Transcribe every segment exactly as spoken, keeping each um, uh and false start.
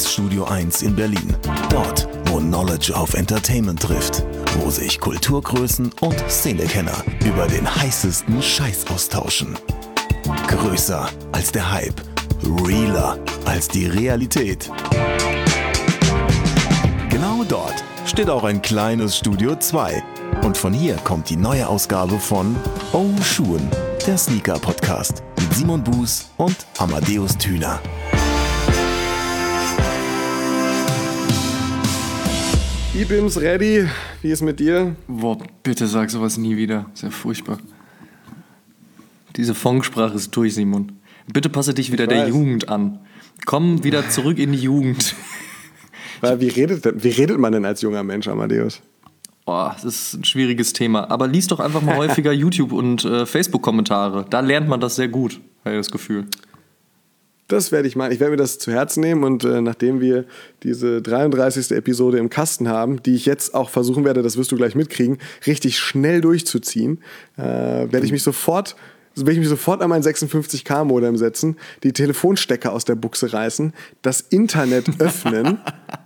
das Studio eins in Berlin. Dort, wo Knowledge auf Entertainment trifft. Wo sich Kulturgrößen und Szenekenner über den heißesten Scheiß austauschen. Größer als der Hype. Realer als die Realität. Genau dort steht auch ein kleines Studio zwei. Und von hier kommt die neue Ausgabe von Oh Schuhen, der Sneaker-Podcast mit Simon Buß und Amadeus Thüner. Ich bin's ready. Wie ist mit dir? Boah, bitte sag sowas nie wieder. Ist ja furchtbar. Diese Funksprache ist durch, Simon. Bitte passe dich wieder der Jugend an. Komm wieder zurück in die Jugend. Wie redet, denn, wie redet man denn als junger Mensch, Amadeus? Boah, das ist ein schwieriges Thema. Aber lies doch einfach mal häufiger YouTube- und äh, Facebook-Kommentare. Da lernt man das sehr gut, habe ich das Gefühl. Das werde ich mal. Ich werde mir das zu Herzen nehmen und äh, nachdem wir diese dreiunddreißigste Episode im Kasten haben, die ich jetzt auch versuchen werde, das wirst du gleich mitkriegen, richtig schnell durchzuziehen, äh, werde ich mich sofort, werde ich mich sofort an mein sechsundfünfzig K Modem setzen, die Telefonstecker aus der Buchse reißen, das Internet öffnen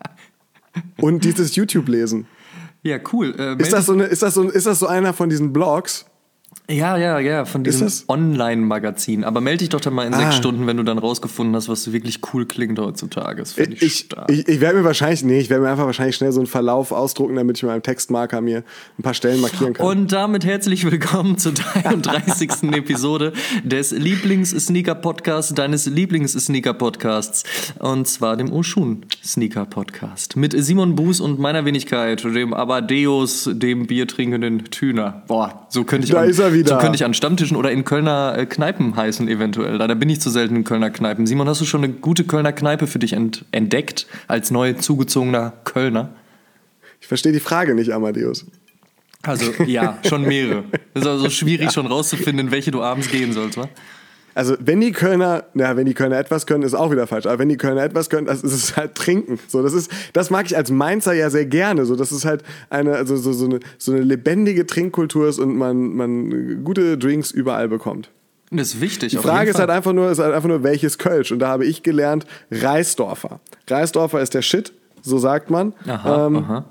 und dieses YouTube lesen. Ja, cool. Äh, ist, das so eine, ist, das so, ist das so einer von diesen Blogs? Ja, ja, ja, von diesem Online-Magazin. Aber melde dich doch dann mal in ah. sechs Stunden, wenn du dann rausgefunden hast, was wirklich cool klingt heutzutage. Das finde ich, ich stark. Ich, ich werde mir wahrscheinlich, nee, ich werde mir einfach wahrscheinlich schnell so einen Verlauf ausdrucken, damit ich mit meinem Textmarker mir ein paar Stellen markieren kann. Und damit herzlich willkommen zur dreiunddreißigsten Episode des Lieblings-Sneaker-Podcasts, deines Lieblings-Sneaker-Podcasts. Und zwar dem Oshun-Sneaker-Podcast. Mit Simon Buß und meiner Wenigkeit, dem Amadeus, dem biertrinkenden Thüner. Boah, so könnte ich... Da ist er wieder. So könnte ich an Stammtischen oder in Kölner äh, Kneipen heißen eventuell. Leider bin ich zu selten in Kölner Kneipen. Simon, hast du schon eine gute Kölner Kneipe für dich ent- entdeckt als neu zugezogener Kölner? Ich verstehe die Frage nicht, Amadeus. Also ja, schon mehrere. Es ist also schwierig ja. schon rauszufinden, in welche du abends gehen sollst, wa? Also wenn die Kölner, ja, wenn die Kölner etwas können, ist auch wieder falsch. Aber wenn die Kölner etwas können, das ist es halt trinken. So, das ist, das mag ich als Mainzer ja sehr gerne. So, dass es halt eine, also so, so eine, so eine lebendige Trinkkultur ist und man, man gute Drinks überall bekommt. Das ist wichtig. Die Frage ist halt einfach nur, ist halt einfach nur, welches Kölsch? Und da habe ich gelernt, Reisdorfer. Reisdorfer ist der Shit, so sagt man. Aha, ähm, aha.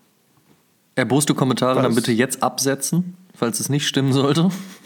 Erbost du Kommentare was? Dann bitte jetzt absetzen, falls es nicht stimmen sollte.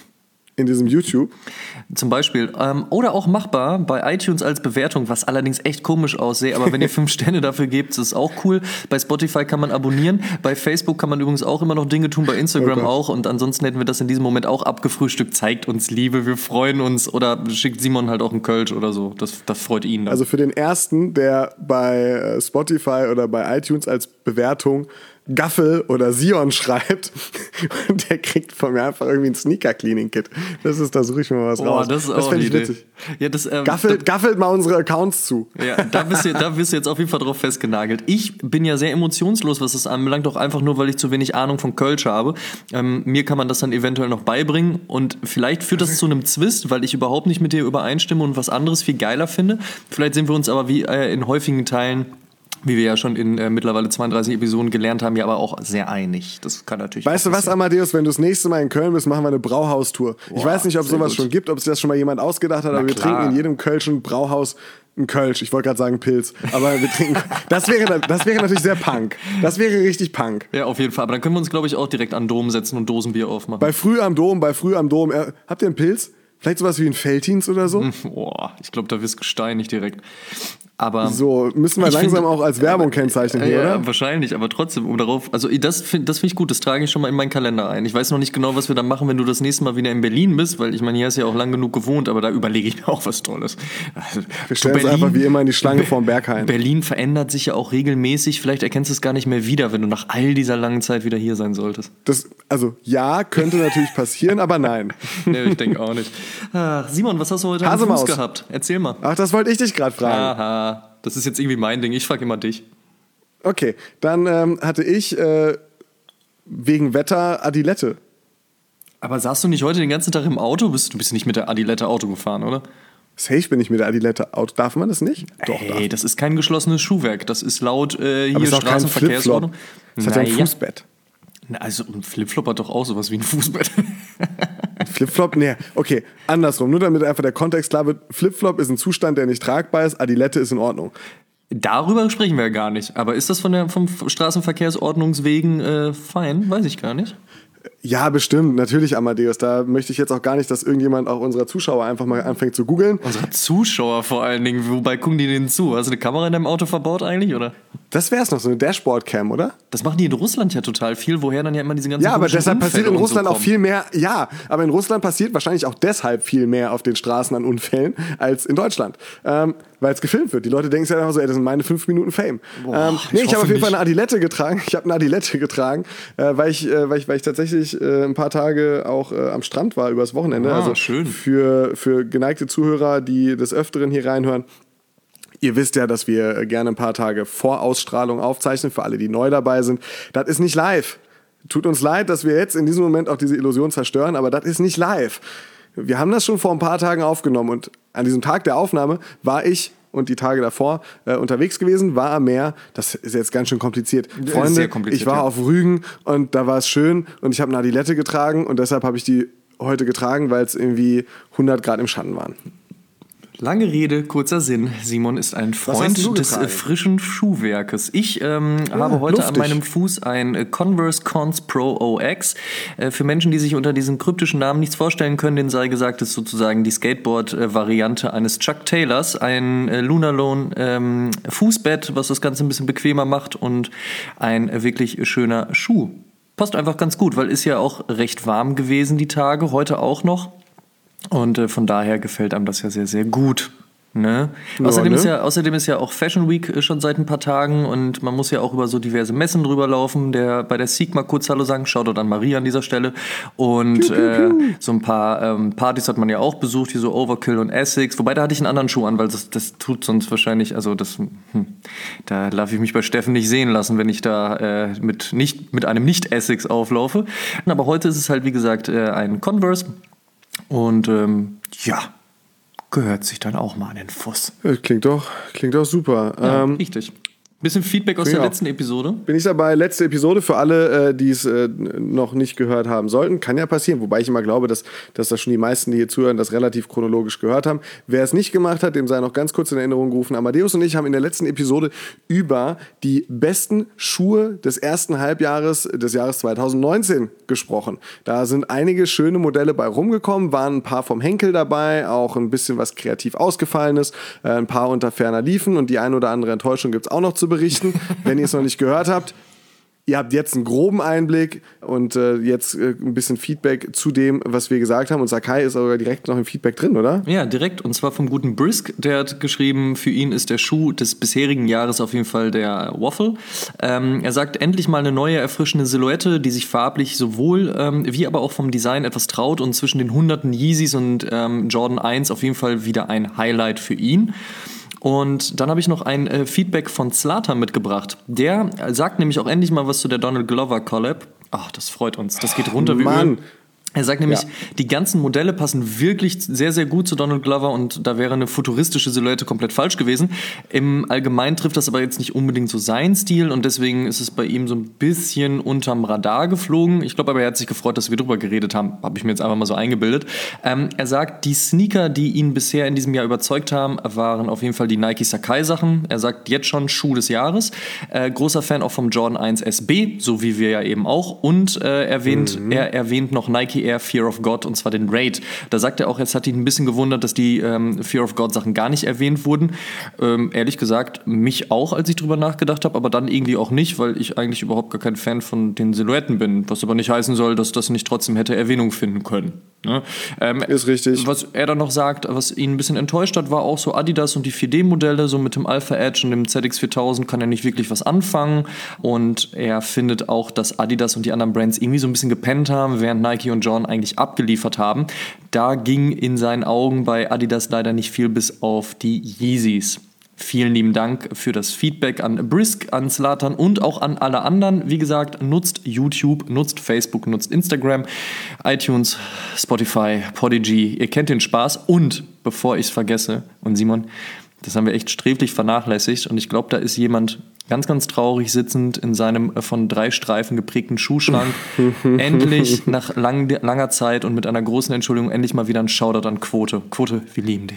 In diesem YouTube? Zum Beispiel. Ähm, oder auch machbar bei iTunes als Bewertung, was allerdings echt komisch aussehe. Aber wenn ihr fünf Sterne dafür gebt, ist es auch cool. Bei Spotify kann man abonnieren. Bei Facebook kann man übrigens auch immer noch Dinge tun. Bei Instagram okay. auch. Und ansonsten hätten wir das in diesem Moment auch abgefrühstückt. Zeigt uns Liebe, wir freuen uns. Oder schickt Simon halt auch einen Kölsch oder so. Das, das freut ihn dann. Also für den Ersten, der bei Spotify oder bei iTunes als Bewertung Gaffel oder Sion schreibt und der kriegt von mir einfach irgendwie ein Sneaker-Cleaning-Kit. Das ist, da suche ich mir mal was oh, raus. Das ist auch eine Idee. Ja, das, ähm, Gaffelt, da, gaffelt mal unsere Accounts zu. Ja, da bist, du, da bist du jetzt auf jeden Fall drauf festgenagelt. Ich bin ja sehr emotionslos, was das anbelangt, auch einfach nur, weil ich zu wenig Ahnung von Kölsch habe. Ähm, mir kann man das dann eventuell noch beibringen und vielleicht führt das zu einem Zwist, weil ich überhaupt nicht mit dir übereinstimme und was anderes viel geiler finde. Vielleicht sind wir uns aber wie äh, in häufigen Teilen, wie wir ja schon in äh, mittlerweile zweiunddreißig Episoden gelernt haben, ja aber auch sehr einig. Das kann natürlich. Weißt du was, Amadeus, wenn du das nächste Mal in Köln bist, machen wir eine Brauhaustour. Boah, ich weiß nicht, ob es sowas gut. schon gibt, ob sich das schon mal jemand ausgedacht hat, Na aber wir klar. trinken in jedem Kölschen Brauhaus ein Kölsch. Ich wollte gerade sagen Pilz, aber wir trinken. Das wäre, das wäre natürlich sehr Punk. Das wäre richtig Punk. Ja, auf jeden Fall. Aber dann können wir uns, glaube ich, auch direkt an den Dom setzen und Dosenbier aufmachen. Bei Früh am Dom, bei Früh am Dom. Äh, habt ihr einen Pilz? Vielleicht sowas wie ein Feltins oder so? Boah, ich glaube, da wirst du gesteinigt direkt. Aber so, müssen wir langsam finde, auch als Werbung kennzeichnen hier, ja, oder? Ja, wahrscheinlich, aber trotzdem, um darauf, also das finde das find ich gut, das trage ich schon mal in meinen Kalender ein. Ich weiß noch nicht genau, was wir dann machen, wenn du das nächste Mal wieder in Berlin bist, weil ich meine, hier hast du ja auch lang genug gewohnt, aber da überlege ich mir auch was Tolles. Also, wir stellen uns einfach wie immer in die Schlange Be- vorm Berghain. Berlin verändert sich ja auch regelmäßig, vielleicht erkennst du es gar nicht mehr wieder, wenn du nach all dieser langen Zeit wieder hier sein solltest. Das, also ja, könnte natürlich passieren, aber nein. Nee, ich denke auch nicht. Ach, Simon, was hast du heute am Fuß gehabt? Erzähl mal. Ach, das wollte ich dich gerade fragen. Aha. Das ist jetzt irgendwie mein Ding. Ich frage immer dich. Okay, dann ähm, hatte ich äh, wegen Wetter Adilette. Aber saßt du nicht heute den ganzen Tag im Auto? Du bist nicht mit der Adilette Auto gefahren, oder? Safe bin ich mit der Adilette Auto. Darf man das nicht? Doch, hey, das ist kein geschlossenes Schuhwerk. Das ist laut äh, hier Straßenverkehrsordnung. Das hat ja ein Fußbett. Also ein Flipflop hat doch auch sowas wie ein Fußbett. Flipflop? Nee, okay, andersrum. Nur damit einfach der Kontext klar wird. Flipflop ist ein Zustand, der nicht tragbar ist. Adilette ist in Ordnung. Darüber sprechen wir ja gar nicht. Aber ist das von der, vom Straßenverkehrsordnungswegen äh, fein? Weiß ich gar nicht. Ja, bestimmt, natürlich, Amadeus. Da möchte ich jetzt auch gar nicht, dass irgendjemand, auch unserer Zuschauer, einfach mal anfängt zu googeln. Unsere Zuschauer vor allen Dingen, wobei gucken die denen zu? Hast du eine Kamera in deinem Auto verbaut eigentlich, oder? Das wär's noch, so eine Dashboard-Cam, oder? Das machen die in Russland ja total viel, woher dann ja immer diese ganzen Ja, aber deshalb Unfälle passiert in Russland so auch viel mehr, ja, aber in Russland passiert wahrscheinlich auch deshalb viel mehr auf den Straßen an Unfällen als in Deutschland. Ähm, weil es gefilmt wird. Die Leute denken sich einfach so, ey, das sind meine fünf Minuten Fame. Boah, ähm, nee, ich, ich habe auf jeden Fall eine Adilette getragen. Ich habe eine Adilette getragen, äh, weil, ich, äh, weil, ich, weil ich tatsächlich äh, ein paar Tage auch äh, am Strand war übers Wochenende. Ah, also schön. Für, für geneigte Zuhörer, die des Öfteren hier reinhören. Ihr wisst ja, dass wir gerne ein paar Tage vor Ausstrahlung aufzeichnen, für alle, die neu dabei sind. Das ist nicht live. Tut uns leid, dass wir jetzt in diesem Moment auch diese Illusion zerstören, aber das ist nicht live. Wir haben das schon vor ein paar Tagen aufgenommen und an diesem Tag der Aufnahme war ich und die Tage davor äh, unterwegs gewesen, war am Meer. Das ist jetzt ganz schön kompliziert. Ja, Freunde, sehr kompliziert, ich war ja. auf Rügen und da war es schön und ich habe eine Adilette getragen und deshalb habe ich die heute getragen, weil es irgendwie hundert Grad im Schatten waren. Lange Rede, kurzer Sinn. Simon ist ein Freund des äh, frischen Schuhwerkes. Ich ähm, ja, habe heute luftig. An meinem Fuß ein äh, Converse Cons Pro O X. Äh, für Menschen, die sich unter diesem kryptischen Namen nichts vorstellen können, denen sei gesagt, ist sozusagen die Skateboard-Variante eines Chuck Taylors. Ein äh, Lunarlone ähm, Fußbett, was das Ganze ein bisschen bequemer macht und ein äh, wirklich schöner Schuh. Passt einfach ganz gut, weil ist ja auch recht warm gewesen die Tage, heute auch noch. Und äh, von daher gefällt einem das ja sehr, sehr gut. Ne? Ja, außerdem, ne? Ist ja, außerdem ist ja auch Fashion Week schon seit ein paar Tagen und man muss ja auch über so diverse Messen drüber laufen. Der, bei der Sigma kurz Hallo sagen, Shoutout an Maria an dieser Stelle. Und piu, piu, piu. Äh, so ein paar ähm, Partys hat man ja auch besucht, wie so Overkill und Essex. Wobei, da hatte ich einen anderen Schuh an, weil das, das tut sonst wahrscheinlich, also das, hm, da darf ich mich bei Steffen nicht sehen lassen, wenn ich da äh, mit, nicht, mit einem Nicht-Essex auflaufe. Aber heute ist es halt, wie gesagt, äh, ein Converse. Und ähm, ja, gehört sich dann auch mal an den Fuß. Klingt doch, klingt doch super. Ja, ähm, richtig. Bisschen Feedback aus der auch. letzten Episode. Bin ich dabei. Letzte Episode für alle, äh, die es äh, noch nicht gehört haben sollten. Kann ja passieren. Wobei ich immer glaube, dass, dass das schon die meisten, die hier zuhören, das relativ chronologisch gehört haben. Wer es nicht gemacht hat, dem sei noch ganz kurz in Erinnerung gerufen. Amadeus und ich haben in der letzten Episode über die besten Schuhe des ersten Halbjahres des Jahres zwanzig neunzehn gesprochen. Da sind einige schöne Modelle bei rumgekommen, waren ein paar vom Henkel dabei, auch ein bisschen was kreativ Ausgefallenes, äh, ein paar unter ferner liefen und die ein oder andere Enttäuschung gibt es auch noch zu berichten. Wenn ihr es noch nicht gehört habt, ihr habt jetzt einen groben Einblick und äh, jetzt äh, ein bisschen Feedback zu dem, was wir gesagt haben. Und Sakai ist aber direkt noch im Feedback drin, oder? Ja, direkt. Und zwar vom guten Brisk. Der hat geschrieben, für ihn ist der Schuh des bisherigen Jahres auf jeden Fall der Waffle. Ähm, er sagt, endlich mal eine neue, erfrischende Silhouette, die sich farblich sowohl ähm, wie aber auch vom Design etwas traut. Und zwischen den hunderten Yeezys und ähm, Jordan eins auf jeden Fall wieder ein Highlight für ihn. Und dann habe ich noch ein äh, Feedback von Zlatan mitgebracht. Der sagt nämlich auch endlich mal was zu der Donald Glover Collab. Ach, das freut uns. Das geht runter oh, wie Mann. Öl. Er sagt nämlich, ja. die ganzen Modelle passen wirklich sehr, sehr gut zu Donald Glover und da wäre eine futuristische Silhouette komplett falsch gewesen. Im Allgemeinen trifft das aber jetzt nicht unbedingt so seinen Stil und deswegen ist es bei ihm so ein bisschen unterm Radar geflogen. Ich glaube aber, er hat sich gefreut, dass wir drüber geredet haben. Habe ich mir jetzt einfach mal so eingebildet. Ähm, er sagt, die Sneaker, die ihn bisher in diesem Jahr überzeugt haben, waren auf jeden Fall die Nike Sakai Sachen. Er sagt jetzt schon Schuh des Jahres. Äh, großer Fan auch vom Jordan eins S B, so wie wir ja eben auch. Und äh, erwähnt, mhm. er erwähnt noch Nike Air Fear of God und zwar den Raid. Da sagt er auch, es hat ihn ein bisschen gewundert, dass die ähm, Fear of God Sachen gar nicht erwähnt wurden. Ähm, ehrlich gesagt, mich auch, als ich drüber nachgedacht habe, aber dann irgendwie auch nicht, weil ich eigentlich überhaupt gar kein Fan von den Silhouetten bin. Was aber nicht heißen soll, dass das nicht trotzdem hätte Erwähnung finden können. Ne? Ähm, ist richtig. Was er dann noch sagt, was ihn ein bisschen enttäuscht hat, war auch so Adidas und die vier D Modelle, so mit dem Alpha Edge und dem Z X viertausend kann er nicht wirklich was anfangen und er findet auch, dass Adidas und die anderen Brands irgendwie so ein bisschen gepennt haben, während Nike und Jordan eigentlich abgeliefert haben. Da ging in seinen Augen bei Adidas leider nicht viel bis auf die Yeezys. Vielen lieben Dank für das Feedback an Brisk, an Zlatan und auch an alle anderen. Wie gesagt, nutzt YouTube, nutzt Facebook, nutzt Instagram, iTunes, Spotify, Podigy. Ihr kennt den Spaß. Und bevor ich es vergesse, und Simon, das haben wir echt sträflich vernachlässigt und ich glaube, da ist jemand ganz, ganz traurig sitzend in seinem von drei Streifen geprägten Schuhschrank. Endlich nach lang, langer Zeit und mit einer großen Entschuldigung endlich mal wieder ein Shoutout an Quote. Quote, wir lieben dich.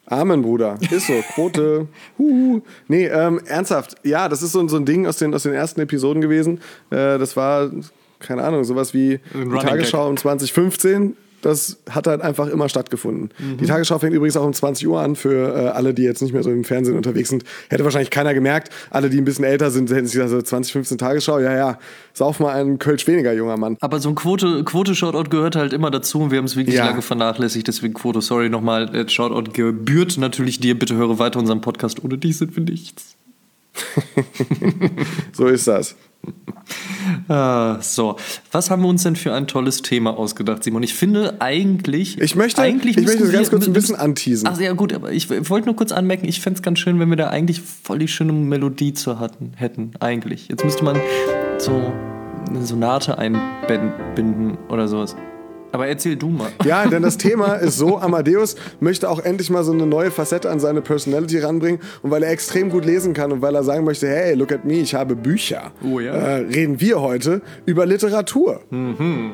Amen, Bruder. Ist so. Quote. Huhu. Nee, ähm, ernsthaft. Ja, das ist so, so ein Ding aus den, aus den ersten Episoden gewesen. Äh, das war, keine Ahnung, sowas wie die Tagesschau um zwanzig fünfzehn. Das hat halt einfach immer stattgefunden. Mhm. Die Tagesschau fängt übrigens auch um zwanzig Uhr an für äh, alle, die jetzt nicht mehr so im Fernsehen unterwegs sind. Hätte wahrscheinlich keiner gemerkt. Alle, die ein bisschen älter sind, hätten sich gesagt, zwanzig fünfzehn Tagesschau, ja, ja, sauf mal einen Kölsch weniger, junger Mann. Aber so ein Quote, Quote-Shoutout gehört halt immer dazu und wir haben es wirklich ja. lange vernachlässigt. Deswegen Quote, sorry nochmal, Shoutout gebührt natürlich dir. Bitte höre weiter unseren Podcast. Ohne dich sind wir nichts. So ist das. Ah, so, was haben wir uns denn für ein tolles Thema ausgedacht, Simon? Ich finde eigentlich... Ich möchte, eigentlich ich möchte das ganz kurz ein bisschen anteasen. Ach ja gut, aber ich wollte nur kurz anmerken, ich fände es ganz schön, wenn wir da eigentlich voll die schöne Melodie zu hatten, hätten, eigentlich. Jetzt müsste man so eine Sonate einbinden oder sowas. Aber erzähl du mal. Ja, denn das Thema ist so, Amadeus möchte auch endlich mal so eine neue Facette an seine Personality ranbringen. Und weil er extrem gut lesen kann und weil er sagen möchte, hey, look at me, ich habe Bücher, oh, ja. äh, reden wir heute über Literatur. Mhm.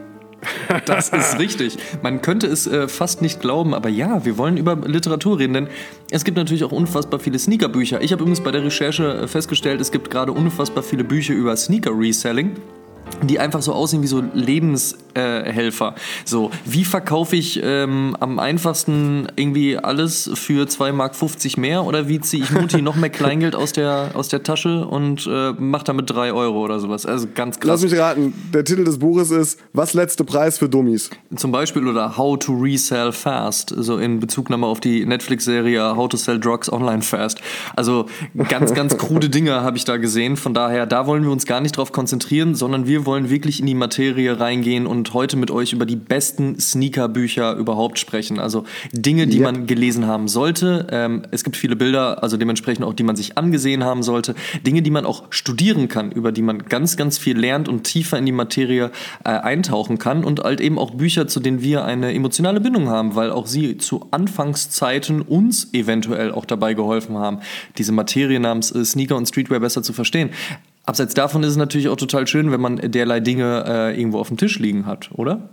Das ist richtig. Man könnte es äh, fast nicht glauben, aber ja, wir wollen über Literatur reden, denn es gibt natürlich auch unfassbar viele Sneakerbücher. Ich habe übrigens bei der Recherche festgestellt, es gibt gerade unfassbar viele Bücher über Sneaker-Reselling, die einfach so aussehen wie so Lebenshelfer. Äh, so, wie verkaufe ich ähm, am einfachsten irgendwie alles für zwei Mark fünfzig mehr oder wie ziehe ich Mutti noch mehr Kleingeld aus der, aus der Tasche und äh, mache damit drei Euro oder sowas. Also ganz krass. Lass mich raten, der Titel des Buches ist Was letzte Preis für Dummies? Zum Beispiel oder How to Resell Fast, so in Bezugnahme auf die Netflix-Serie How to Sell Drugs Online Fast. Also ganz, ganz krude Dinge habe ich da gesehen. Von daher, da wollen wir uns gar nicht drauf konzentrieren, sondern wir Wir wollen wirklich in die Materie reingehen und heute mit euch über die besten Sneaker-Bücher überhaupt sprechen. Also Dinge, die yep. man gelesen haben sollte. Ähm, es gibt viele Bilder, also dementsprechend auch, die man sich angesehen haben sollte. Dinge, die man auch studieren kann, über die man ganz, ganz viel lernt und tiefer in die Materie äh, eintauchen kann. Und halt eben auch Bücher, zu denen wir eine emotionale Bindung haben, weil auch sie zu Anfangszeiten uns eventuell auch dabei geholfen haben, diese Materie namens äh, Sneaker und Streetwear besser zu verstehen. Abseits davon ist es natürlich auch total schön, wenn man derlei Dinge äh, irgendwo auf dem Tisch liegen hat, oder?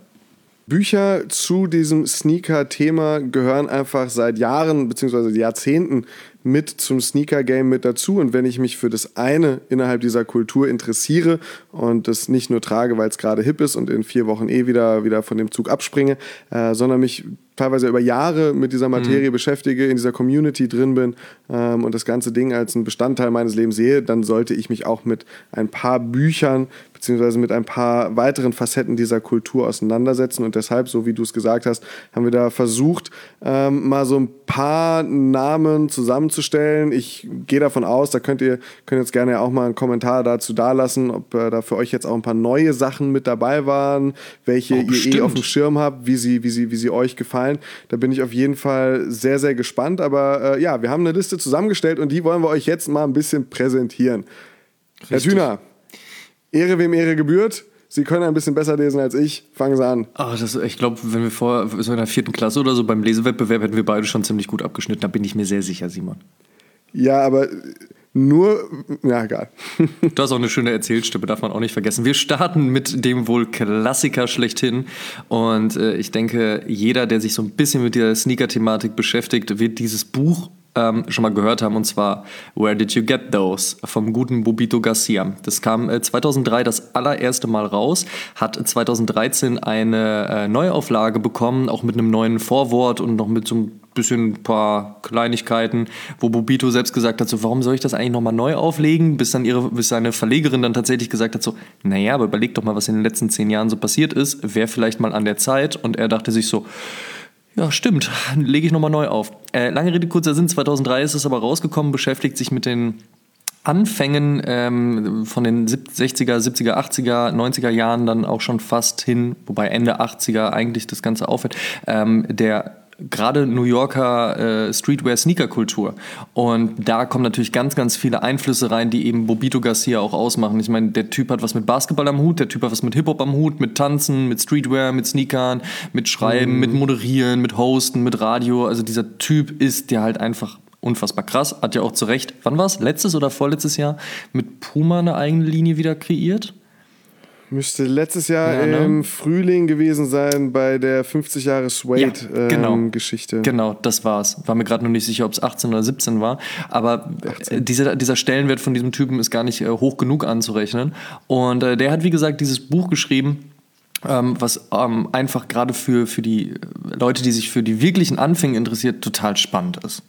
Bücher zu diesem Sneaker-Thema gehören einfach seit Jahren bzw. Jahrzehnten mit zum Sneaker-Game mit dazu. Und wenn ich mich für das eine innerhalb dieser Kultur interessiere und das nicht nur trage, weil es gerade hip ist und in vier Wochen eh wieder, wieder von dem Zug abspringe, äh, sondern mich teilweise über Jahre mit dieser Materie mhm. beschäftige, in dieser Community drin bin ähm, und das ganze Ding als einen Bestandteil meines Lebens sehe, dann sollte ich mich auch mit ein paar Büchern beziehungsweise mit ein paar weiteren Facetten dieser Kultur auseinandersetzen. Und deshalb, so wie du es gesagt hast, haben wir da versucht, ähm, mal so ein paar Namen zusammenzustellen. Ich gehe davon aus, da könnt ihr könnt jetzt gerne auch mal einen Kommentar dazu dalassen, ob äh, da für euch jetzt auch ein paar neue Sachen mit dabei waren, welche oh, ihr eh auf dem Schirm habt, wie sie, wie sie, wie sie euch gefallen. Da bin ich auf jeden Fall sehr, sehr gespannt. Aber äh, ja, wir haben eine Liste zusammengestellt und die wollen wir euch jetzt mal ein bisschen präsentieren. Richtig. Herr Thüner, Ehre wem Ehre gebührt. Sie können ein bisschen besser lesen als ich. Fangen Sie an. Ach, das, ich glaube, wenn wir vor so in der vierten Klasse oder so beim Lesewettbewerb hätten wir beide schon ziemlich gut abgeschnitten. Da bin ich mir sehr sicher, Simon. Ja, aber nur, ja, egal. Du hast auch eine schöne Erzählstimme, darf man auch nicht vergessen. Wir starten mit dem wohl Klassiker schlechthin. Und äh, ich denke, jeder, der sich so ein bisschen mit der Sneaker-Thematik beschäftigt, wird dieses Buch Ähm, schon mal gehört haben, und zwar Where Did You Get Those? Vom guten Bobbito Garcia. Das kam äh, zweitausenddrei das allererste Mal raus, hat zweitausenddreizehn eine äh, Neuauflage bekommen, auch mit einem neuen Vorwort und noch mit so ein bisschen ein paar Kleinigkeiten, wo Bobbito selbst gesagt hat, so, warum soll ich das eigentlich nochmal neu auflegen, bis dann ihre, bis seine Verlegerin dann tatsächlich gesagt hat, so, naja, aber überleg doch mal, was in den letzten zehn Jahren so passiert ist, wäre vielleicht mal an der Zeit. Und er dachte sich so, ja, stimmt, lege ich nochmal neu auf. Äh, lange Rede, kurzer Sinn, zweitausenddrei ist es aber rausgekommen, beschäftigt sich mit den Anfängen ähm, von den sechziger, siebziger, achtziger, neunziger Jahren dann auch schon fast hin, wobei Ende achtziger eigentlich das Ganze aufhört, ähm, der gerade New Yorker äh, Streetwear-Sneaker-Kultur. Und da kommen natürlich ganz, ganz viele Einflüsse rein, die eben Bobbito Garcia auch ausmachen. Ich meine, der Typ hat was mit Basketball am Hut, der Typ hat was mit Hip-Hop am Hut, mit Tanzen, mit Streetwear, mit Sneakern, mit Schreiben, mhm. mit Moderieren, mit Hosten, mit Radio. Also dieser Typ ist der halt einfach unfassbar krass. Hat ja auch zu Recht, wann war es? Letztes oder vorletztes Jahr mit Puma eine eigene Linie wieder kreiert? Müsste letztes Jahr ja, ne? im Frühling gewesen sein bei der fünfzig Jahre Suede-Geschichte. Ja, genau. genau, das war's. War mir gerade noch nicht sicher, ob es achtzehn oder siebzehn war. Aber dieser, dieser Stellenwert von diesem Typen ist gar nicht äh, hoch genug anzurechnen. Und äh, der hat, wie gesagt, dieses Buch geschrieben, ähm, was ähm, einfach gerade für, für die Leute, die sich für die wirklichen Anfänge interessiert, total spannend ist.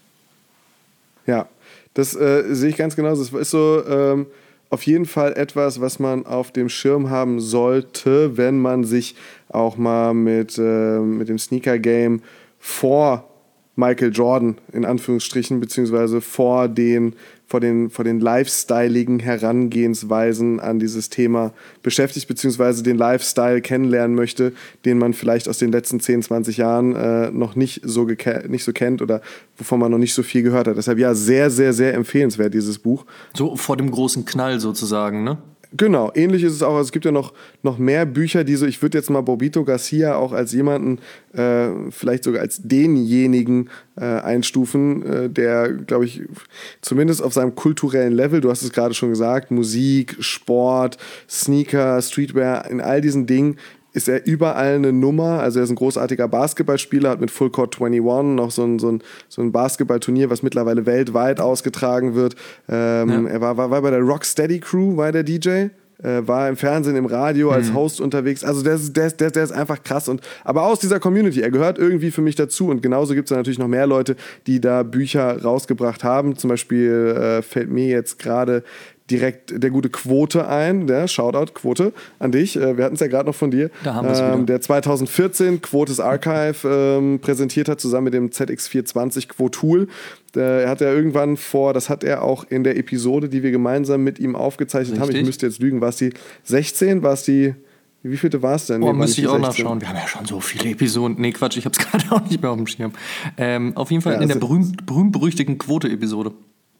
Ja, das äh, sehe ich ganz genau. Das ist so... Ähm auf jeden Fall etwas, was man auf dem Schirm haben sollte, wenn man sich auch mal mit, äh, mit dem Sneaker-Game vor Michael Jordan, in Anführungsstrichen, beziehungsweise vor den, vor den, vor den lifestyleigen Herangehensweisen an dieses Thema beschäftigt, beziehungsweise den Lifestyle kennenlernen möchte, den man vielleicht aus den letzten zehn, zwanzig Jahren äh, noch nicht so, geke- nicht so kennt oder wovon man noch nicht so viel gehört hat. Deshalb ja, sehr, sehr, sehr empfehlenswert, dieses Buch. So vor dem großen Knall sozusagen, ne? Genau, ähnlich ist es auch. Also es gibt ja noch, noch mehr Bücher, die so, ich würde jetzt mal Bobbito Garcia auch als jemanden, äh, vielleicht sogar als denjenigen äh, einstufen, äh, der, glaube ich, zumindest auf seinem kulturellen Level, du hast es gerade schon gesagt, Musik, Sport, Sneaker, Streetwear, in all diesen Dingen ist er überall eine Nummer. Also er ist ein großartiger Basketballspieler, hat mit Full Court einundzwanzig noch so ein, so ein, so ein Basketballturnier, was mittlerweile weltweit ausgetragen wird. Ähm, ja. Er war, war, war bei der Rocksteady Crew, war der D J. Äh, war im Fernsehen, im Radio als mhm. Host unterwegs. Also der ist, der, ist, der, der ist einfach krass. Und, aber aus dieser Community, er gehört irgendwie für mich dazu. Und genauso gibt es natürlich noch mehr Leute, die da Bücher rausgebracht haben. Zum Beispiel äh, fällt mir jetzt gerade direkt der gute Quote ein, der Shoutout Quote an dich, wir hatten es ja gerade noch von dir, da haben wir's wieder. Ähm, der zwanzig vierzehn Quotes Archive ähm, präsentiert hat, zusammen mit dem Z X vierhundertzwanzig Quotool. Er hat ja irgendwann vor, das hat er auch in der Episode, die wir gemeinsam mit ihm aufgezeichnet Richtig. haben, ich müsste jetzt lügen, war es die sechzehn, war es die, wie vielte war es denn? Oh, nee, müsste ich auch sechzehn nachschauen. Wir haben ja schon so viele Episoden. Nee, Quatsch, ich habe es gerade auch nicht mehr auf dem Schirm. Ähm, auf jeden Fall ja, in der berühmt, berühmt-berüchtigten Quote-Episode.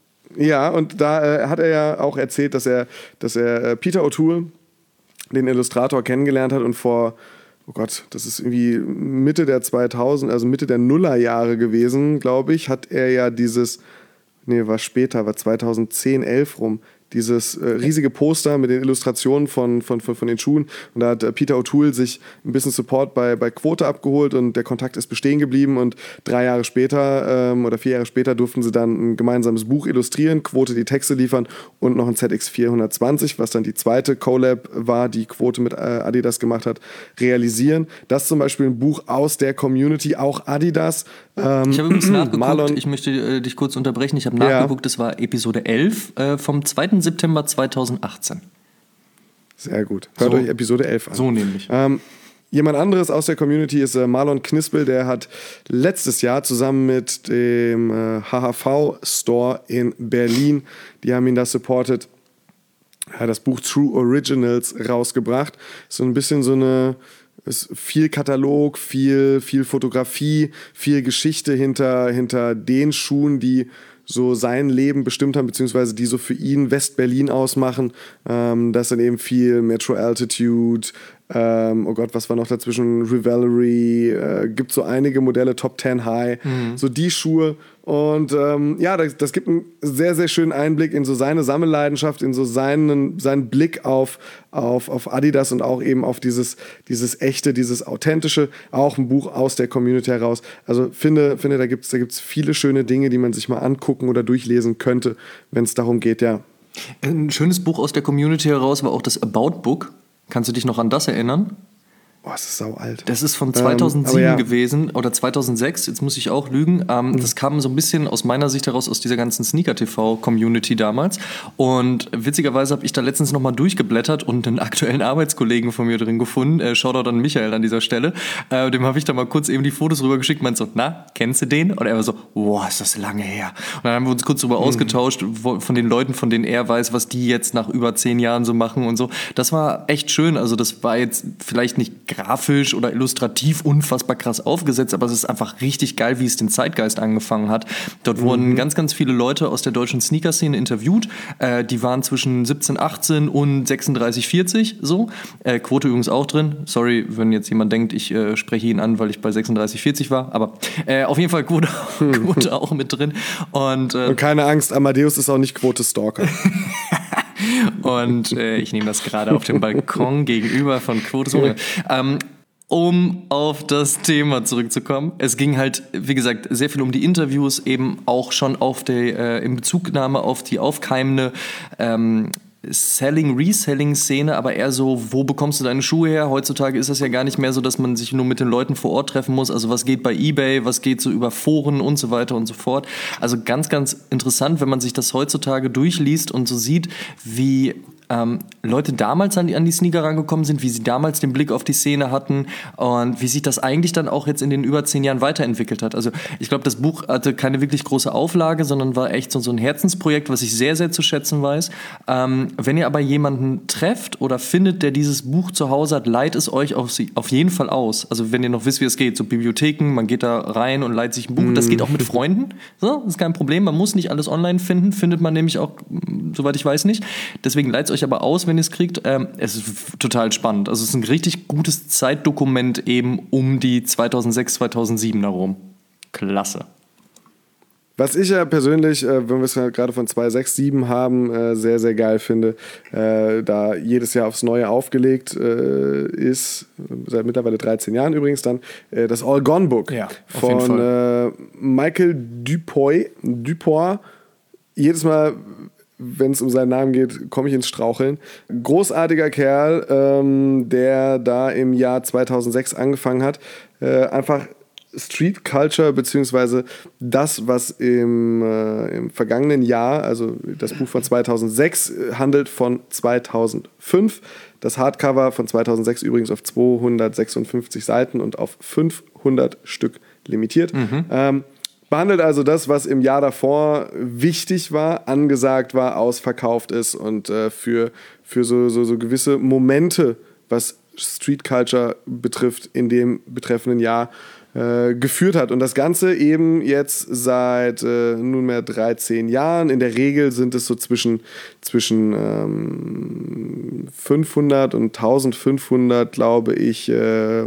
Ja, und da äh, hat er ja auch erzählt, dass er, dass er äh, Peter O'Toole, den Illustrator, kennengelernt hat und vor, oh Gott, das ist irgendwie Mitte der zweitausend, also Mitte der Nullerjahre gewesen, glaube ich, hat er ja dieses, nee, war später, war zweitausendzehn, elf rum, dieses äh, riesige Poster mit den Illustrationen von, von, von, von den Schuhen. Und da hat äh, Peter O'Toole sich ein bisschen Support bei, bei Quote abgeholt und der Kontakt ist bestehen geblieben. Und drei Jahre später ähm, oder vier Jahre später durften sie dann ein gemeinsames Buch illustrieren, Quote die Texte liefern und noch ein Z X vierhundertzwanzig, was dann die zweite Collab war, die Quote mit äh, Adidas gemacht hat, realisieren. Das ist zum Beispiel ein Buch aus der Community, auch Adidas. Ähm, ich habe übrigens nachgeguckt, Marlon, ich möchte äh, dich kurz unterbrechen, ich habe nachgeguckt, ja. Das war Episode elf äh, vom zweiten September zweitausendachtzehn. Sehr gut. Hört so, euch Episode elf an. So nämlich. Ähm, jemand anderes aus der Community ist äh, Marlon Knispel, der hat letztes Jahr zusammen mit dem äh, H H V-Store in Berlin, die haben ihn da supportet, ja, das Buch True Originals rausgebracht. So ein bisschen so eine, ist viel Katalog, viel, viel Fotografie, viel Geschichte hinter, hinter den Schuhen, die so sein Leben bestimmt haben, beziehungsweise die so für ihn West-Berlin ausmachen. Ähm, das dann eben viel Metro Altitude, ähm, oh Gott, was war noch dazwischen? Revelry, äh, gibt so einige Modelle, Top zehn High, mhm. so die Schuhe. Und ähm, ja, das, das gibt einen sehr, sehr schönen Einblick in so seine Sammelleidenschaft, in so seinen, seinen Blick auf, auf, auf Adidas und auch eben auf dieses, dieses Echte, dieses Authentische, auch ein Buch aus der Community heraus. Also finde, finde da gibt es da gibt's viele schöne Dinge, die man sich mal angucken oder durchlesen könnte, wenn es darum geht, ja. Ein schönes Buch aus der Community heraus war auch das About Book. Kannst du dich noch an das erinnern? Oh, das ist sau alt. Das ist von zweitausendsieben ähm, ja. gewesen oder zweitausendsechs, jetzt muss ich auch lügen. Ähm, mhm. Das kam so ein bisschen aus meiner Sicht heraus aus dieser ganzen Sneaker-T V-Community damals. Und witzigerweise habe ich da letztens nochmal durchgeblättert und einen aktuellen Arbeitskollegen von mir drin gefunden. Äh, Shoutout an Michael an dieser Stelle. Äh, dem habe ich da mal kurz eben die Fotos rübergeschickt. Meint so, na, kennst du den? Und er war so, wow, ist das lange her. Und dann haben wir uns kurz darüber mhm. ausgetauscht, wo, von den Leuten, von denen er weiß, was die jetzt nach über zehn Jahren so machen und so. Das war echt schön. Also das war jetzt vielleicht nicht grafisch oder illustrativ unfassbar krass aufgesetzt, aber es ist einfach richtig geil, wie es den Zeitgeist angefangen hat. Dort mhm. wurden ganz, ganz viele Leute aus der deutschen Sneaker-Szene interviewt. Äh, die waren zwischen siebzehn, achtzehn und sechsunddreißig, vierzig so. Äh, Quote übrigens auch drin. Sorry, wenn jetzt jemand denkt, ich äh, spreche ihn an, weil ich bei sechsunddreißig, vierzig war, aber äh, auf jeden Fall Quote, Quote auch mit drin. Und, äh, und keine Angst, Amadeus ist auch nicht Quote-Stalker. Und Und äh, ich nehme das gerade auf dem Balkon gegenüber von Quote. Ähm, Um auf das Thema zurückzukommen. Es ging halt, wie gesagt, sehr viel um die Interviews, eben auch schon auf der, äh, in Bezugnahme auf die aufkeimende ähm, Selling, Reselling-Szene, aber eher so, wo bekommst du deine Schuhe her? Heutzutage ist das ja gar nicht mehr so, dass man sich nur mit den Leuten vor Ort treffen muss. Also was geht bei eBay, was geht so über Foren und so weiter und so fort. Also ganz, ganz interessant, wenn man sich das heutzutage durchliest und so sieht, wie ähm, Leute damals an die, an die Sneaker rangekommen sind, wie sie damals den Blick auf die Szene hatten und wie sich das eigentlich dann auch jetzt in den über zehn Jahren weiterentwickelt hat. Also ich glaube, das Buch hatte keine wirklich große Auflage, sondern war echt so, so ein Herzensprojekt, was ich sehr, sehr zu schätzen weiß. Ähm, wenn ihr aber jemanden trefft oder findet, der dieses Buch zu Hause hat, leiht es euch auf, auf jeden Fall aus. Also wenn ihr noch wisst, wie es geht, so Bibliotheken, man geht da rein und leiht sich ein Buch. Mm. Das geht auch mit Freunden, so, ist kein Problem. Man muss nicht alles online finden, findet man nämlich auch, soweit ich weiß, nicht. Deswegen leiht es euch aber aus, wenn ihr es kriegt. Ähm, es ist total spannend. Also es ist ein richtig gutes Zeitdokument eben um die zweitausendsechs, zweitausendsieben herum. Klasse. Was ich ja persönlich, äh, wenn wir es halt gerade von zwei sechs sieben haben, äh, sehr, sehr geil finde, äh, da jedes Jahr aufs Neue aufgelegt äh, ist, seit mittlerweile dreizehn Jahren übrigens dann, äh, das All Gone Book ja, von äh, Michael Dupuy. Dupuy. Jedes Mal, wenn es um seinen Namen geht, komme ich ins Straucheln. Großartiger Kerl, ähm, der da im Jahr zweitausendsechs angefangen hat, äh, einfach Street Culture, beziehungsweise das, was im, äh, im vergangenen Jahr, also das Buch von zweitausendsechs, handelt von zweitausendfünf. Das Hardcover von zweitausendsechs übrigens auf zweihundertsechsundfünfzig Seiten und auf fünfhundert Stück limitiert. Mhm. Ähm, behandelt also das, was im Jahr davor wichtig war, angesagt war, ausverkauft ist und äh, für, für so, so, so gewisse Momente, was Street Culture betrifft, in dem betreffenden Jahr äh, geführt hat. Und das Ganze eben jetzt seit äh, nunmehr dreizehn Jahren. In der Regel sind es so zwischen, zwischen ähm, fünfhundert und eintausendfünfhundert, glaube ich, äh,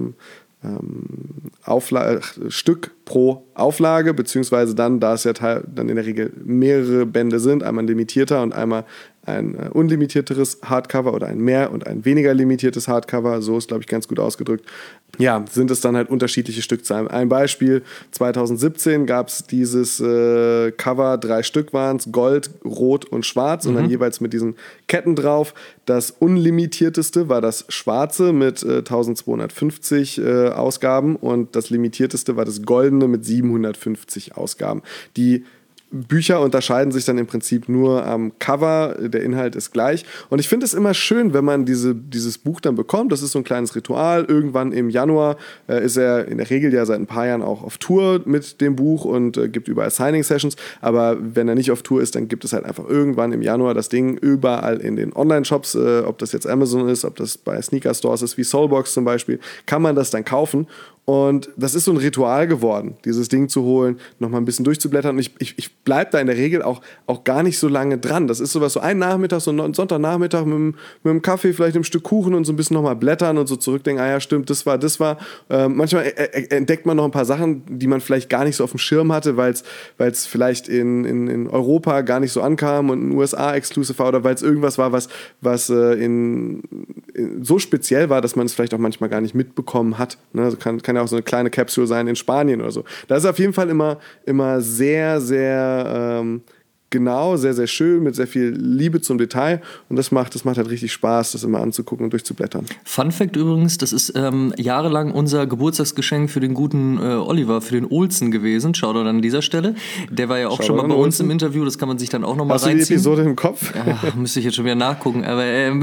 Aufla- Stück pro Auflage, beziehungsweise dann, da es ja teil- dann in der Regel mehrere Bände sind, einmal ein limitierter und einmal ein äh, unlimitierteres Hardcover oder ein mehr und ein weniger limitiertes Hardcover, so ist, glaube ich, ganz gut ausgedrückt. Ja, sind es dann halt unterschiedliche Stückzahlen. Ein Beispiel, zweitausendsiebzehn gab es dieses äh, Cover, drei Stück waren es, Gold, Rot und Schwarz, mhm. und dann jeweils mit diesen Ketten drauf. Das unlimitierteste war das Schwarze mit äh, eintausendzweihundertfünfzig äh, Ausgaben und das limitierteste war das Goldene mit siebenhundertfünfzig Ausgaben. Die Bücher unterscheiden sich dann im Prinzip nur am Cover, der Inhalt ist gleich. Und ich finde es immer schön, wenn man diese, dieses Buch dann bekommt. Das ist so ein kleines Ritual. Irgendwann im Januar äh, ist er in der Regel ja seit ein paar Jahren auch auf Tour mit dem Buch und äh, gibt überall Signing-Sessions. Aber wenn er nicht auf Tour ist, dann gibt es halt einfach irgendwann im Januar das Ding überall in den Online-Shops, äh, ob das jetzt Amazon ist, ob das bei Sneaker-Stores ist, wie Soulbox zum Beispiel, kann man das dann kaufen. Und das ist so ein Ritual geworden, dieses Ding zu holen, nochmal ein bisschen durchzublättern. Und ich, ich, ich bleibe da in der Regel auch, auch gar nicht so lange dran. Das ist sowas, so ein Nachmittag, so ein Sonntagnachmittag mit, mit einem Kaffee, vielleicht einem Stück Kuchen und so ein bisschen nochmal blättern und so zurückdenken, ah ja, stimmt, das war, das war. Äh, manchmal entdeckt man noch ein paar Sachen, die man vielleicht gar nicht so auf dem Schirm hatte, weil es vielleicht in, in, in Europa gar nicht so ankam und in den U S A exclusive war oder weil es irgendwas war, was, was äh, in, in so speziell war, dass man es vielleicht auch manchmal gar nicht mitbekommen hat. Ne? Also kann, kann ja auch so eine kleine Capsule sein in Spanien oder so. Das ist auf jeden Fall immer, immer sehr, sehr ähm, genau, sehr, sehr schön, mit sehr viel Liebe zum Detail. Und das macht, das macht halt richtig Spaß, das immer anzugucken und durchzublättern. Fun Fact übrigens, das ist ähm, jahrelang unser Geburtstagsgeschenk für den guten äh, Oliver, für den Olsen gewesen. Shoutout an dieser Stelle. Der war ja auch Shoutout schon mal bei uns Olsen. Im Interview, das kann man sich dann auch nochmal reinziehen. Hast du die Episode im Kopf? Ja, müsste ich jetzt schon wieder nachgucken. Aber ähm,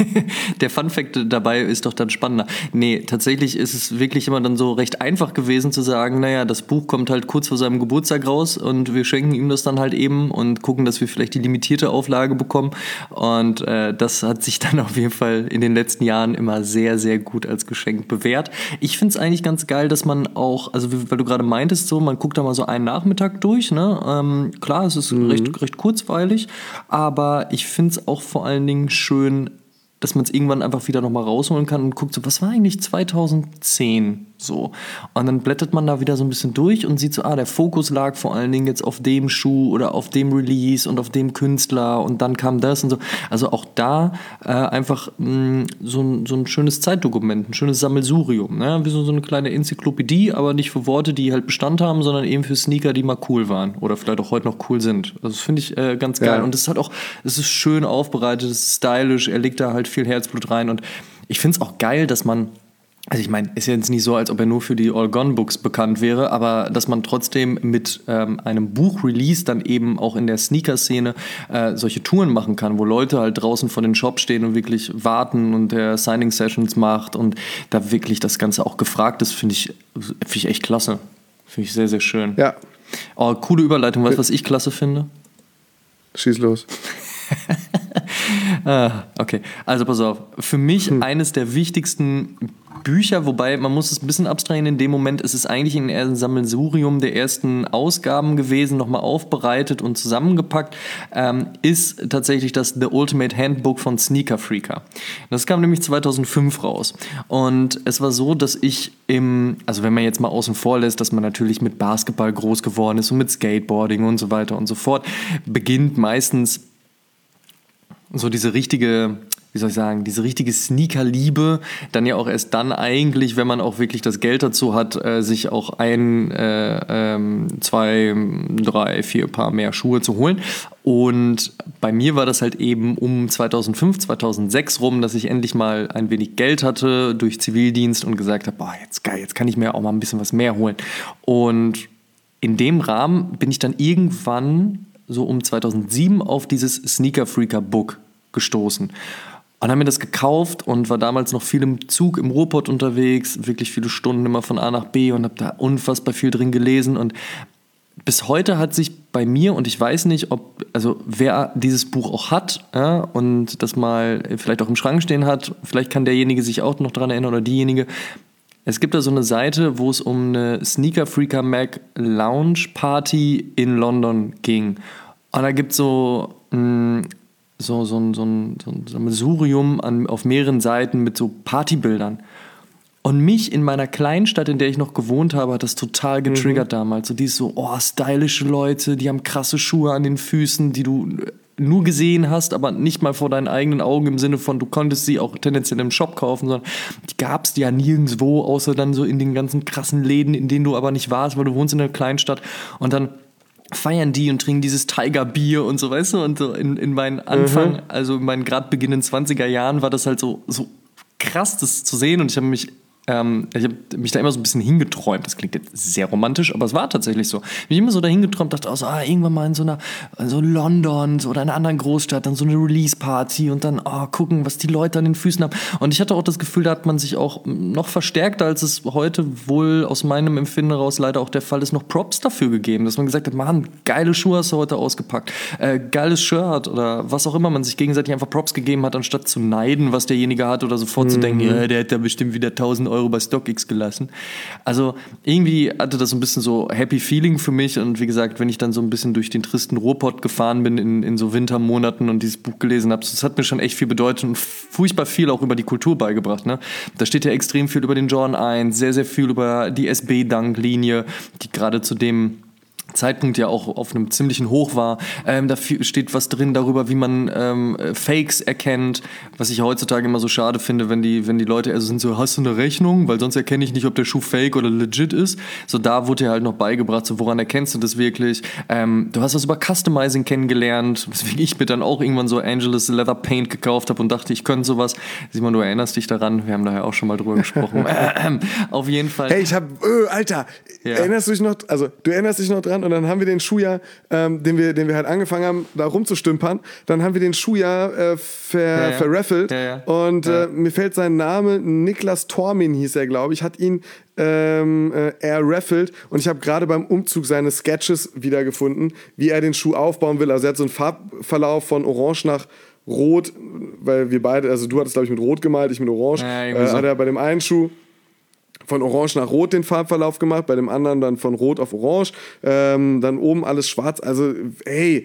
der Fun Fact dabei ist doch dann spannender. Nee, tatsächlich ist es wirklich immer dann so recht einfach gewesen zu sagen, naja, das Buch kommt halt kurz vor seinem Geburtstag raus und wir schenken ihm das dann halt eben und gucken, dass wir vielleicht die limitierte Auflage bekommen. Und äh, das hat sich dann auf jeden Fall in den letzten Jahren immer sehr, sehr gut als Geschenk bewährt. Ich finde es eigentlich ganz geil, dass man auch, also weil du gerade meintest, so, man guckt da mal so einen Nachmittag durch. Ne? Ähm, klar, es ist mhm. recht, recht kurzweilig, aber ich finde es auch vor allen Dingen schön, dass man es irgendwann einfach wieder nochmal rausholen kann und guckt so, was war eigentlich zweitausendzehn? So. Und dann blättert man da wieder so ein bisschen durch und sieht so, ah, der Fokus lag vor allen Dingen jetzt auf dem Schuh oder auf dem Release und auf dem Künstler und dann kam das und so. Also auch da äh, einfach mh, so, ein, so ein schönes Zeitdokument, ein schönes Sammelsurium, ne? Wie so, so eine kleine Enzyklopädie, aber nicht für Worte, die halt Bestand haben, sondern eben für Sneaker, die mal cool waren oder vielleicht auch heute noch cool sind. Also das finde ich äh, ganz geil. Ja. Und es ist halt auch, es ist schön aufbereitet, es ist stylisch, er legt da halt viel Herzblut rein und ich finde es auch geil, dass man Also ich meine, ist ja jetzt nicht so, als ob er nur für die All-Gone-Books bekannt wäre, aber dass man trotzdem mit ähm, einem Buch-Release dann eben auch in der Sneaker-Szene äh, solche Touren machen kann, wo Leute halt draußen vor den Shop stehen und wirklich warten und der Signing-Sessions macht und da wirklich das Ganze auch gefragt ist, finde ich, find ich echt klasse. Finde ich sehr, sehr schön. Ja. Oh, coole Überleitung. Weißt du, was ich klasse finde? Schieß los. ah, okay, also pass auf. Für mich hm. eines der wichtigsten Bücher, wobei man muss es ein bisschen abstrahieren in dem Moment, es ist eigentlich ein Sammelsurium der ersten Ausgaben gewesen, nochmal aufbereitet und zusammengepackt, ähm, ist tatsächlich das The Ultimate Handbook von Sneaker Freaker. Das kam nämlich zweitausendfünf raus und es war so, dass ich im, also wenn man jetzt mal außen vor lässt, dass man natürlich mit Basketball groß geworden ist und mit Skateboarding und so weiter und so fort, beginnt meistens so diese richtige, wie soll ich sagen, diese richtige Sneaker-Liebe dann ja auch erst dann eigentlich, wenn man auch wirklich das Geld dazu hat, äh, sich auch ein, äh, ähm, zwei, drei, vier Paar mehr Schuhe zu holen. Und bei mir war das halt eben um zweitausendfünf, zweitausendsechs rum, dass ich endlich mal ein wenig Geld hatte durch Zivildienst und gesagt habe, boah, jetzt geil, jetzt kann ich mir auch mal ein bisschen was mehr holen. Und in dem Rahmen bin ich dann irgendwann so um zweitausendsieben auf dieses Sneaker Freaker Book gestoßen. Und habe mir das gekauft und war damals noch viel im Zug im Ruhrpott unterwegs, wirklich viele Stunden immer von A nach B und habe da unfassbar viel drin gelesen. Und bis heute hat sich bei mir, und ich weiß nicht, ob, also wer dieses Buch auch hat, ja, und das mal vielleicht auch im Schrank stehen hat, vielleicht kann derjenige sich auch noch daran erinnern oder diejenige. Es gibt da so eine Seite, wo es um eine Sneaker Freaker Mag Lounge Party in London ging. Und da gibt es so, mh, so, so, so, so ein Sammelsurium an, auf mehreren Seiten mit so Partybildern. Und mich in meiner kleinen Stadt, in der ich noch gewohnt habe, hat das total getriggert mhm. damals. So dieses so, oh, stylische Leute, die haben krasse Schuhe an den Füßen, die du nur gesehen hast, aber nicht mal vor deinen eigenen Augen im Sinne von, du konntest sie auch tendenziell im Shop kaufen, sondern die gab es ja nirgendwo, außer dann so in den ganzen krassen Läden, in denen du aber nicht warst, weil du wohnst in einer kleinen Stadt. Und dann feiern die und trinken dieses Tiger-Bier und so, weißt du, und so in, in meinen Anfang, mhm. also in meinen gerade beginnenden zwanziger Jahren war das halt so, so krass, das zu sehen und ich habe mich Ähm, ich habe mich da immer so ein bisschen hingeträumt. Das klingt jetzt sehr romantisch, aber es war tatsächlich so. Ich bin immer so da hingeträumt, dachte, also, ah, irgendwann mal in so einer so London oder einer anderen Großstadt, dann so eine Release-Party und dann oh, gucken, was die Leute an den Füßen haben. Und ich hatte auch das Gefühl, da hat man sich auch noch verstärkter, als es heute wohl aus meinem Empfinden heraus leider auch der Fall ist, noch Props dafür gegeben, dass man gesagt hat, Mann, geile Schuhe hast du heute ausgepackt, äh, geiles Shirt oder was auch immer, man sich gegenseitig einfach Props gegeben hat, anstatt zu neiden, was derjenige hat oder sofort mhm. zu denken, ja, der hat da bestimmt wieder tausend Euro bei StockX gelassen. Also irgendwie hatte das so ein bisschen so Happy Feeling für mich und wie gesagt, wenn ich dann so ein bisschen durch den tristen Ruhrpott gefahren bin in, in so Wintermonaten und dieses Buch gelesen habe, das hat mir schon echt viel bedeutet und furchtbar viel auch über die Kultur beigebracht. Ne? Da steht ja extrem viel über den Jordan eins, sehr, sehr viel über die S B-Dunk-Linie, die gerade zu dem Zeitpunkt ja auch auf einem ziemlichen Hoch war. Ähm, da steht was drin darüber, wie man ähm, Fakes erkennt, was ich heutzutage immer so schade finde, wenn die, wenn die Leute also sind so, hast du eine Rechnung? Weil sonst erkenne ich nicht, ob der Schuh fake oder legit ist. So da wurde ja halt noch beigebracht, so woran erkennst du das wirklich? Ähm, du hast was über Customizing kennengelernt, weswegen ich mir dann auch irgendwann so Angelus Leather Paint gekauft habe und dachte, ich könnte sowas. Simon, du erinnerst dich daran, wir haben daher auch schon mal drüber gesprochen. ähm, auf jeden Fall. Hey, ich hab, öh, Alter, ja. erinnerst du dich noch, also du erinnerst dich noch dran? Und dann haben wir den Schuh ja, ähm, den, wir, den wir halt angefangen haben, da rumzustümpern. Dann haben wir den Schuh ja äh, ver, ja, ja. verraffelt. Ja, ja. Und ja. Äh, mir fällt sein Name, Niklas Tormin hieß er, glaube ich, hat ihn ähm, äh, erraffelt. Und ich habe gerade beim Umzug seine Sketches wiedergefunden, wie er den Schuh aufbauen will. Also er hat so einen Farbverlauf von Orange nach Rot, weil wir beide, also du hattest, glaube ich, mit Rot gemalt, ich mit Orange. Ja, äh, so. Hat er bei dem einen Schuh von Orange nach Rot den Farbverlauf gemacht, bei dem anderen dann von Rot auf Orange, ähm, dann oben alles schwarz. Also, hey,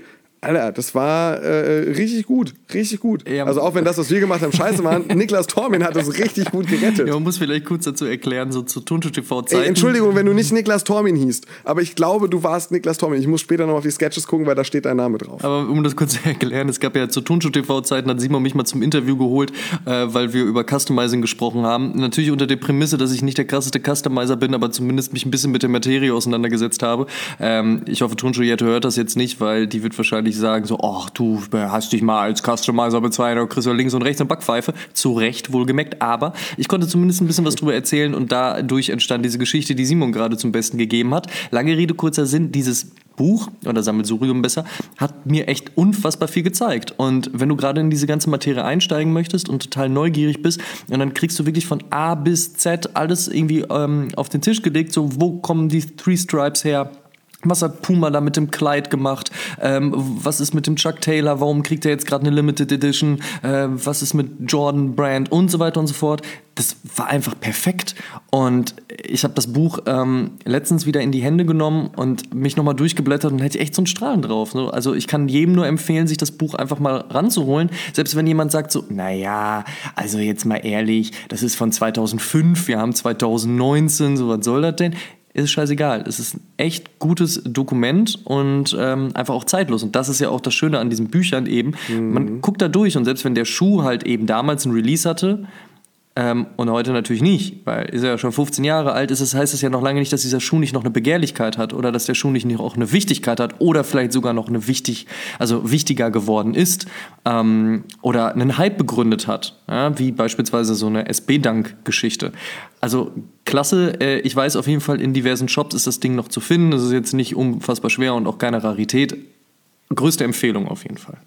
Alter, das war äh, richtig gut, richtig gut. Ja, also auch wenn das, was wir gemacht haben, scheiße waren, Niklas Tormin hat das richtig gut gerettet. Ja, man muss vielleicht kurz dazu erklären, so zu Tonto T V-Zeiten. Entschuldigung, wenn du nicht Niklas Tormin hießt, aber ich glaube, du warst Niklas Tormin. Ich muss später noch auf die Sketches gucken, weil da steht dein Name drauf. Aber um das kurz zu erklären, es gab ja zu Tonto T V-Zeiten, hat Simon mich mal zum Interview geholt, äh, weil wir über Customizing gesprochen haben. Natürlich unter der Prämisse, dass ich nicht der krasseste Customizer bin, aber zumindest mich ein bisschen mit der Materie auseinandergesetzt habe. Ähm, ich hoffe, Tonto Jette hört das jetzt nicht, weil die wird wahrscheinlich sagen so, ach, du hast dich mal als Customizer bezeichnet, kriegst du links und rechts eine Backpfeife. Zu Recht, wohlgemerkt, aber ich konnte zumindest ein bisschen was drüber erzählen und dadurch entstand diese Geschichte, die Simon gerade zum Besten gegeben hat. Lange Rede, kurzer Sinn, dieses Buch, oder Sammelsurium besser, hat mir echt unfassbar viel gezeigt. Und wenn du gerade in diese ganze Materie einsteigen möchtest und total neugierig bist, und dann kriegst du wirklich von A bis Z alles irgendwie ähm, auf den Tisch gelegt, so wo kommen die Three Stripes her? Was hat Puma da mit dem Kleid gemacht? Ähm, was ist mit dem Chuck Taylor? Warum kriegt er jetzt gerade eine Limited Edition? Äh, was ist mit Jordan Brand? Und so weiter und so fort. Das war einfach perfekt. Und ich habe das Buch ähm, letztens wieder in die Hände genommen und mich nochmal durchgeblättert und hätte echt so einen Strahlen drauf. Ne? Also ich kann jedem nur empfehlen, sich das Buch einfach mal ranzuholen. Selbst wenn jemand sagt so, naja, also jetzt mal ehrlich, das ist von zweitausendfünf, wir haben zweitausendneunzehn, so was soll das denn? Ist scheißegal. Es ist ein echt gutes Dokument und ähm, einfach auch zeitlos. Und das ist ja auch das Schöne an diesen Büchern eben. Mhm. Man guckt da durch und selbst wenn der Schuh halt eben damals ein Release hatte ähm, und heute natürlich nicht, weil ist er ja schon fünfzehn Jahre alt, ist es, heißt es ja noch lange nicht, dass dieser Schuh nicht noch eine Begehrlichkeit hat oder dass der Schuh nicht auch eine Wichtigkeit hat oder vielleicht sogar noch eine wichtig, also wichtiger geworden ist ähm, oder einen Hype begründet hat, ja, wie beispielsweise so eine S B-Dank-Geschichte. Also klasse, äh, ich weiß auf jeden Fall, in diversen Shops ist das Ding noch zu finden. Das ist jetzt nicht unfassbar schwer und auch keine Rarität. Größte Empfehlung auf jeden Fall.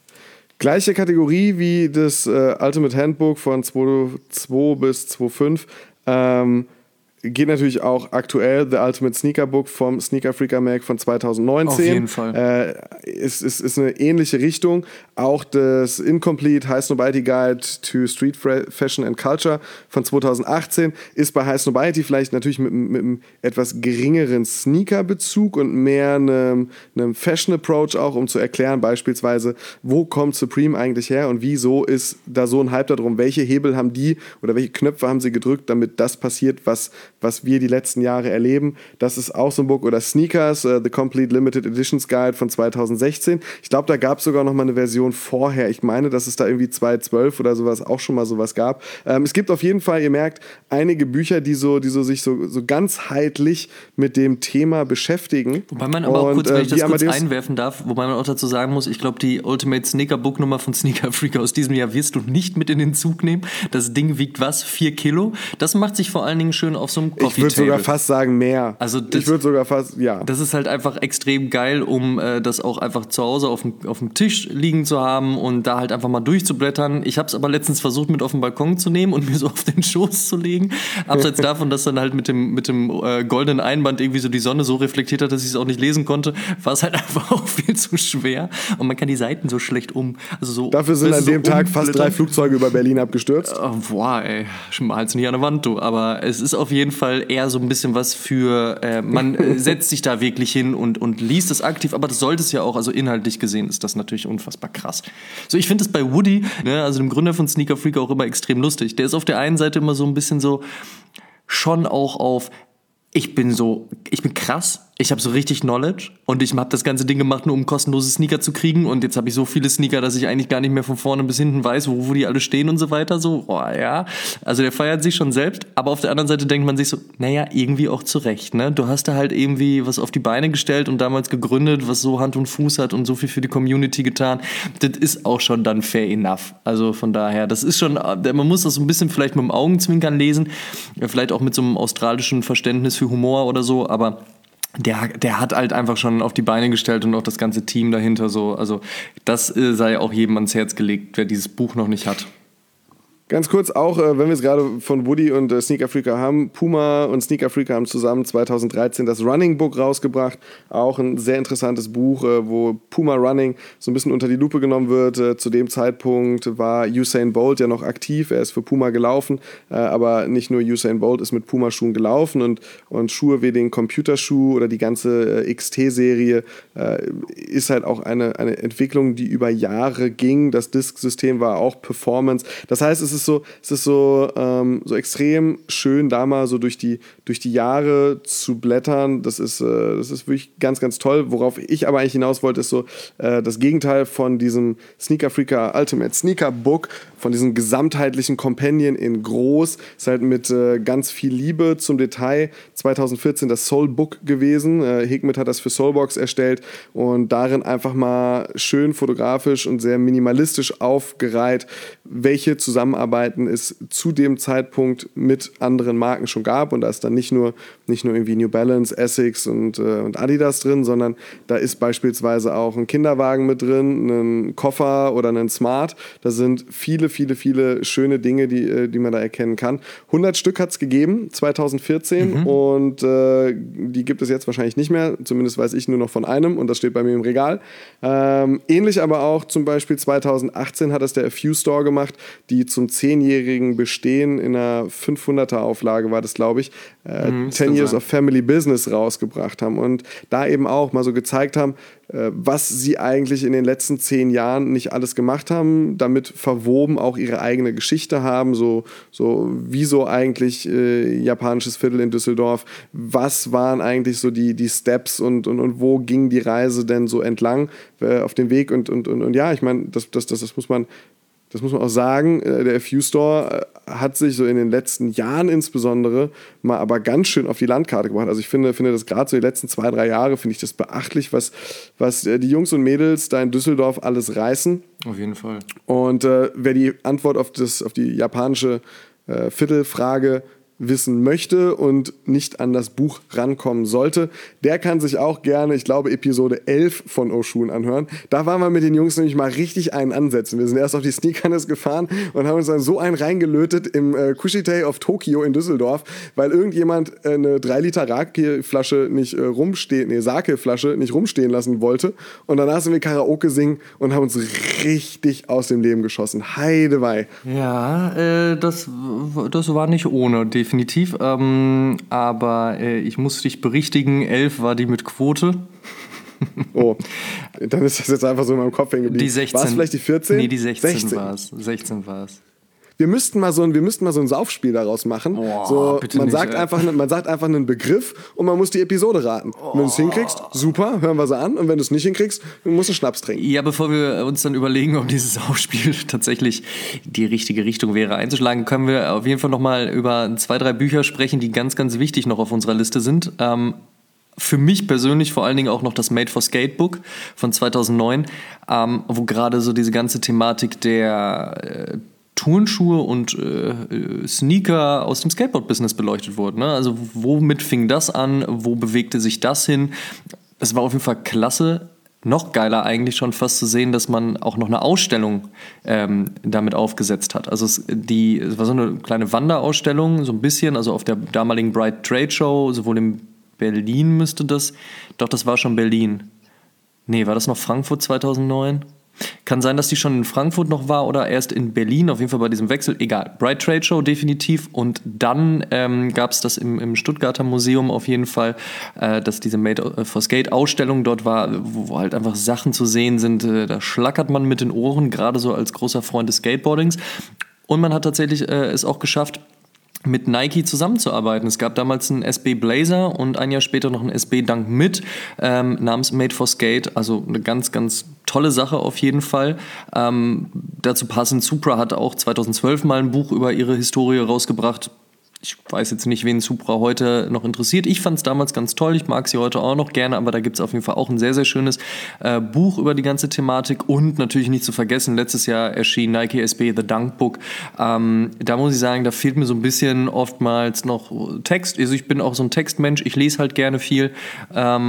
Gleiche Kategorie wie das äh, Ultimate Handbook von zwei Komma zwei bis zwei Komma fünf. Ähm, geht natürlich auch aktuell The Ultimate Sneaker Book vom Sneaker Freaker Mag von zweitausendneunzehn. Auf jeden Fall. Äh, ist, ist, ist eine ähnliche Richtung. Auch das Incomplete High Snobiety Guide to Street Fashion and Culture von zweitausendachtzehn ist bei High Snobiety vielleicht natürlich mit, mit einem etwas geringeren Sneaker-Bezug und mehr einem, einem Fashion-Approach auch, um zu erklären beispielsweise, wo kommt Supreme eigentlich her und wieso ist da so ein Hype darum, welche Hebel haben die oder welche Knöpfe haben sie gedrückt, damit das passiert, was was wir die letzten Jahre erleben. Das ist auch so ein Book. Oder Sneakers, uh, The Complete Limited Editions Guide von zweitausendsechzehn. Ich glaube, da gab es sogar noch mal eine Version vorher. Ich meine, dass es da irgendwie zweitausendzwölf oder sowas auch schon mal sowas gab. Ähm, es gibt auf jeden Fall, ihr merkt, einige Bücher, die so, die so sich so, so ganzheitlich mit dem Thema beschäftigen. Wobei man aber auch kurz, wenn ich das kurz einwerfen darf, wobei man auch dazu sagen muss, ich glaube, die Ultimate Sneaker Book Nummer von Sneaker Freaker aus diesem Jahr wirst du nicht mit in den Zug nehmen. Das Ding wiegt was? Vier Kilo? Das macht sich vor allen Dingen schön auf so einem Coffee-Table. Ich würde sogar fast sagen mehr. Also das, ich würde sogar fast, ja. Das ist halt einfach extrem geil, um äh, das auch einfach zu Hause auf dem, auf dem Tisch liegen zu haben und da halt einfach mal durchzublättern. Ich habe es aber letztens versucht, mit auf den Balkon zu nehmen und mir so auf den Schoß zu legen. Abseits davon, dass dann halt mit dem, mit dem äh, goldenen Einband irgendwie so die Sonne so reflektiert hat, dass ich es auch nicht lesen konnte, war es halt einfach auch viel zu schwer. Und man kann die Seiten so schlecht um. Also so, Dafür sind an dem so Tag fast drei Flugzeuge über Berlin abgestürzt. Oh, boah, ey. Mal's nicht an der Wand, du. Aber es ist auf jeden Fall eher so ein bisschen was für, äh, man äh, setzt sich da wirklich hin und, und liest es aktiv, aber das sollte es ja auch, also inhaltlich gesehen ist das natürlich unfassbar krass. So, ich finde es bei Woody, ne, also dem Gründer von Sneaker Freaker, auch immer extrem lustig. Der ist auf der einen Seite immer so ein bisschen so, schon auch auf, ich bin so, ich bin krass, ich habe so richtig Knowledge und ich habe das ganze Ding gemacht, nur um kostenlose Sneaker zu kriegen und jetzt habe ich so viele Sneaker, dass ich eigentlich gar nicht mehr von vorne bis hinten weiß, wo, wo die alle stehen und so weiter, so, oh, ja, also der feiert sich schon selbst, aber auf der anderen Seite denkt man sich so, naja, irgendwie auch zurecht, ne, du hast da halt irgendwie was auf die Beine gestellt und damals gegründet, was so Hand und Fuß hat und so viel für die Community getan, das ist auch schon dann fair enough, also von daher, das ist schon, man muss das so ein bisschen vielleicht mit dem Augenzwinkern lesen, vielleicht auch mit so einem australischen Verständnis für Humor oder so, aber Der, der hat halt einfach schon auf die Beine gestellt und auch das ganze Team dahinter so. Also das äh, sei auch jedem ans Herz gelegt, wer dieses Buch noch nicht hat. Ganz kurz auch, äh, wenn wir es gerade von Woody und äh, Sneaker Freaker haben, Puma und Sneaker Freaker haben zusammen zweitausenddreizehn das Running Book rausgebracht. Auch ein sehr interessantes Buch, äh, wo Puma Running so ein bisschen unter die Lupe genommen wird. Äh, zu dem Zeitpunkt war Usain Bolt ja noch aktiv, er ist für Puma gelaufen, äh, aber nicht nur Usain Bolt ist mit Puma-Schuhen gelaufen und, und Schuhe wie den Computerschuh oder die ganze äh, X T-Serie äh, ist halt auch eine, eine Entwicklung, die über Jahre ging. Das Disk-System war auch Performance. Das heißt, es ist so, es ist so, ähm, so extrem schön, da mal so durch die, durch die Jahre zu blättern. Das ist, äh, das ist wirklich ganz, ganz toll. Worauf ich aber eigentlich hinaus wollte, ist so äh, das Gegenteil von diesem Sneaker Freaker Ultimate Sneaker Book, von diesem gesamtheitlichen Companion in groß. Ist halt mit äh, ganz viel Liebe zum Detail zweitausendvierzehn das Soul Book gewesen. Äh, Hikmet hat das für Soulbox erstellt und darin einfach mal schön fotografisch und sehr minimalistisch aufgereiht, welche Zusammenarbeiten es zu dem Zeitpunkt mit anderen Marken schon gab. Und da ist dann nicht nur, nicht nur irgendwie New Balance, Essex und, äh, und Adidas drin, sondern da ist beispielsweise auch ein Kinderwagen mit drin, ein Koffer oder ein Smart. Da sind viele, viele, viele schöne Dinge, die, die man da erkennen kann. hundert Stück hat es gegeben, zweitausendvierzehn, mhm. und äh, die gibt es jetzt wahrscheinlich nicht mehr. Zumindest weiß ich nur noch von einem und das steht bei mir im Regal. Ähm, ähnlich aber auch zum Beispiel zweitausendachtzehn hat es der A Few Store gemacht, die zum zehnjährigen Bestehen in einer fünfhunderter Auflage war das, glaube ich, äh, mhm, ten Years of Family Business rausgebracht haben und da eben auch mal so gezeigt haben, äh, was sie eigentlich in den letzten zehn Jahren nicht alles gemacht haben, damit verwoben auch ihre eigene Geschichte haben, so, so wieso eigentlich äh, japanisches Viertel in Düsseldorf, was waren eigentlich so die, die Steps und, und, und wo ging die Reise denn so entlang äh, auf dem Weg und, und, und, und ja, ich meine, das, das, das, das muss man Das muss man auch sagen, der A Few Store hat sich so in den letzten Jahren insbesondere mal aber ganz schön auf die Landkarte gebracht. Also ich finde, finde das gerade so die letzten zwei, drei Jahre, finde ich das beachtlich, was, was die Jungs und Mädels da in Düsseldorf alles reißen. Auf jeden Fall. Und äh, wer die Antwort auf, das, auf die japanische äh, Viertelfrage wissen möchte und nicht an das Buch rankommen sollte, der kann sich auch gerne, ich glaube, Episode elf von Oshun anhören. Da waren wir mit den Jungs nämlich mal richtig einen ansetzen. Wir sind erst auf die Sneakerness gefahren und haben uns dann so einen reingelötet im äh, Kushitei of Tokyo in Düsseldorf, weil irgendjemand äh, eine drei Liter Rake-Flasche nicht äh, rumstehen, nee, Sake-Flasche nicht rumstehen lassen wollte. Und danach sind wir Karaoke singen und haben uns richtig aus dem Leben geschossen. Heidewei. Ja, äh, das, das war nicht ohne, definitiv. Definitiv, ähm, aber äh, ich muss dich berichtigen, elf war die mit Quote. Oh, dann ist das jetzt einfach so in meinem Kopf hängen geblieben. Die sechzehn. War es vielleicht die vierzehn? Nee, die sechzehn war es. sechzehn war es. Wir müssten mal so ein, wir müssten mal so ein Saufspiel daraus machen. Oh, so, man, nicht, sagt einfach, man sagt einfach einen Begriff und man muss die Episode raten. Oh. Wenn du es hinkriegst, super, hören wir sie an. Und wenn du es nicht hinkriegst, musst du Schnaps trinken. Ja, bevor wir uns dann überlegen, ob dieses Saufspiel tatsächlich die richtige Richtung wäre einzuschlagen, können wir auf jeden Fall nochmal über zwei, drei Bücher sprechen, die ganz, ganz wichtig noch auf unserer Liste sind. Ähm, Für mich persönlich vor allen Dingen auch noch das Made for Skate Book von zweitausendneun, ähm, wo gerade so diese ganze Thematik der äh, Turnschuhe und äh, Sneaker aus dem Skateboard-Business beleuchtet wurden. Ne? Also womit fing das an? Wo bewegte sich das hin? Es war auf jeden Fall klasse. Noch geiler eigentlich schon fast zu sehen, dass man auch noch eine Ausstellung ähm, damit aufgesetzt hat. Also es, die, es war so eine kleine Wanderausstellung, so ein bisschen, also auf der damaligen Bright Trade Show, sowohl in Berlin müsste das, doch das war schon Berlin. Nee, war das noch Frankfurt zweitausendneun? Kann sein, dass die schon in Frankfurt noch war oder erst in Berlin, auf jeden Fall bei diesem Wechsel. Egal, Bright Trade Show definitiv. Und dann ähm, gab es das im, im Stuttgarter Museum auf jeden Fall, äh, dass diese Made for Skate Ausstellung dort war, wo, wo halt einfach Sachen zu sehen sind. Äh, da schlackert man mit den Ohren, gerade so als großer Freund des Skateboardings. Und man hat tatsächlich äh, es auch geschafft, mit Nike zusammenzuarbeiten. Es gab damals einen S B Blazer und ein Jahr später noch einen S B Dunk mit ähm, namens Made for Skate. Also eine ganz, ganz tolle Sache auf jeden Fall. Ähm, dazu passend, Supra hat auch zweitausendzwölf mal ein Buch über ihre Historie rausgebracht. Ich weiß jetzt nicht, wen Supra heute noch interessiert. Ich fand es damals ganz toll. Ich mag sie heute auch noch gerne, aber da gibt es auf jeden Fall auch ein sehr, sehr schönes äh, Buch über die ganze Thematik. Und natürlich nicht zu vergessen, letztes Jahr erschien Nike S B The Dunk Book. Ähm, da muss ich sagen, da fehlt mir so ein bisschen oftmals noch Text. Also ich bin auch so ein Textmensch, ich lese halt gerne viel. Ähm,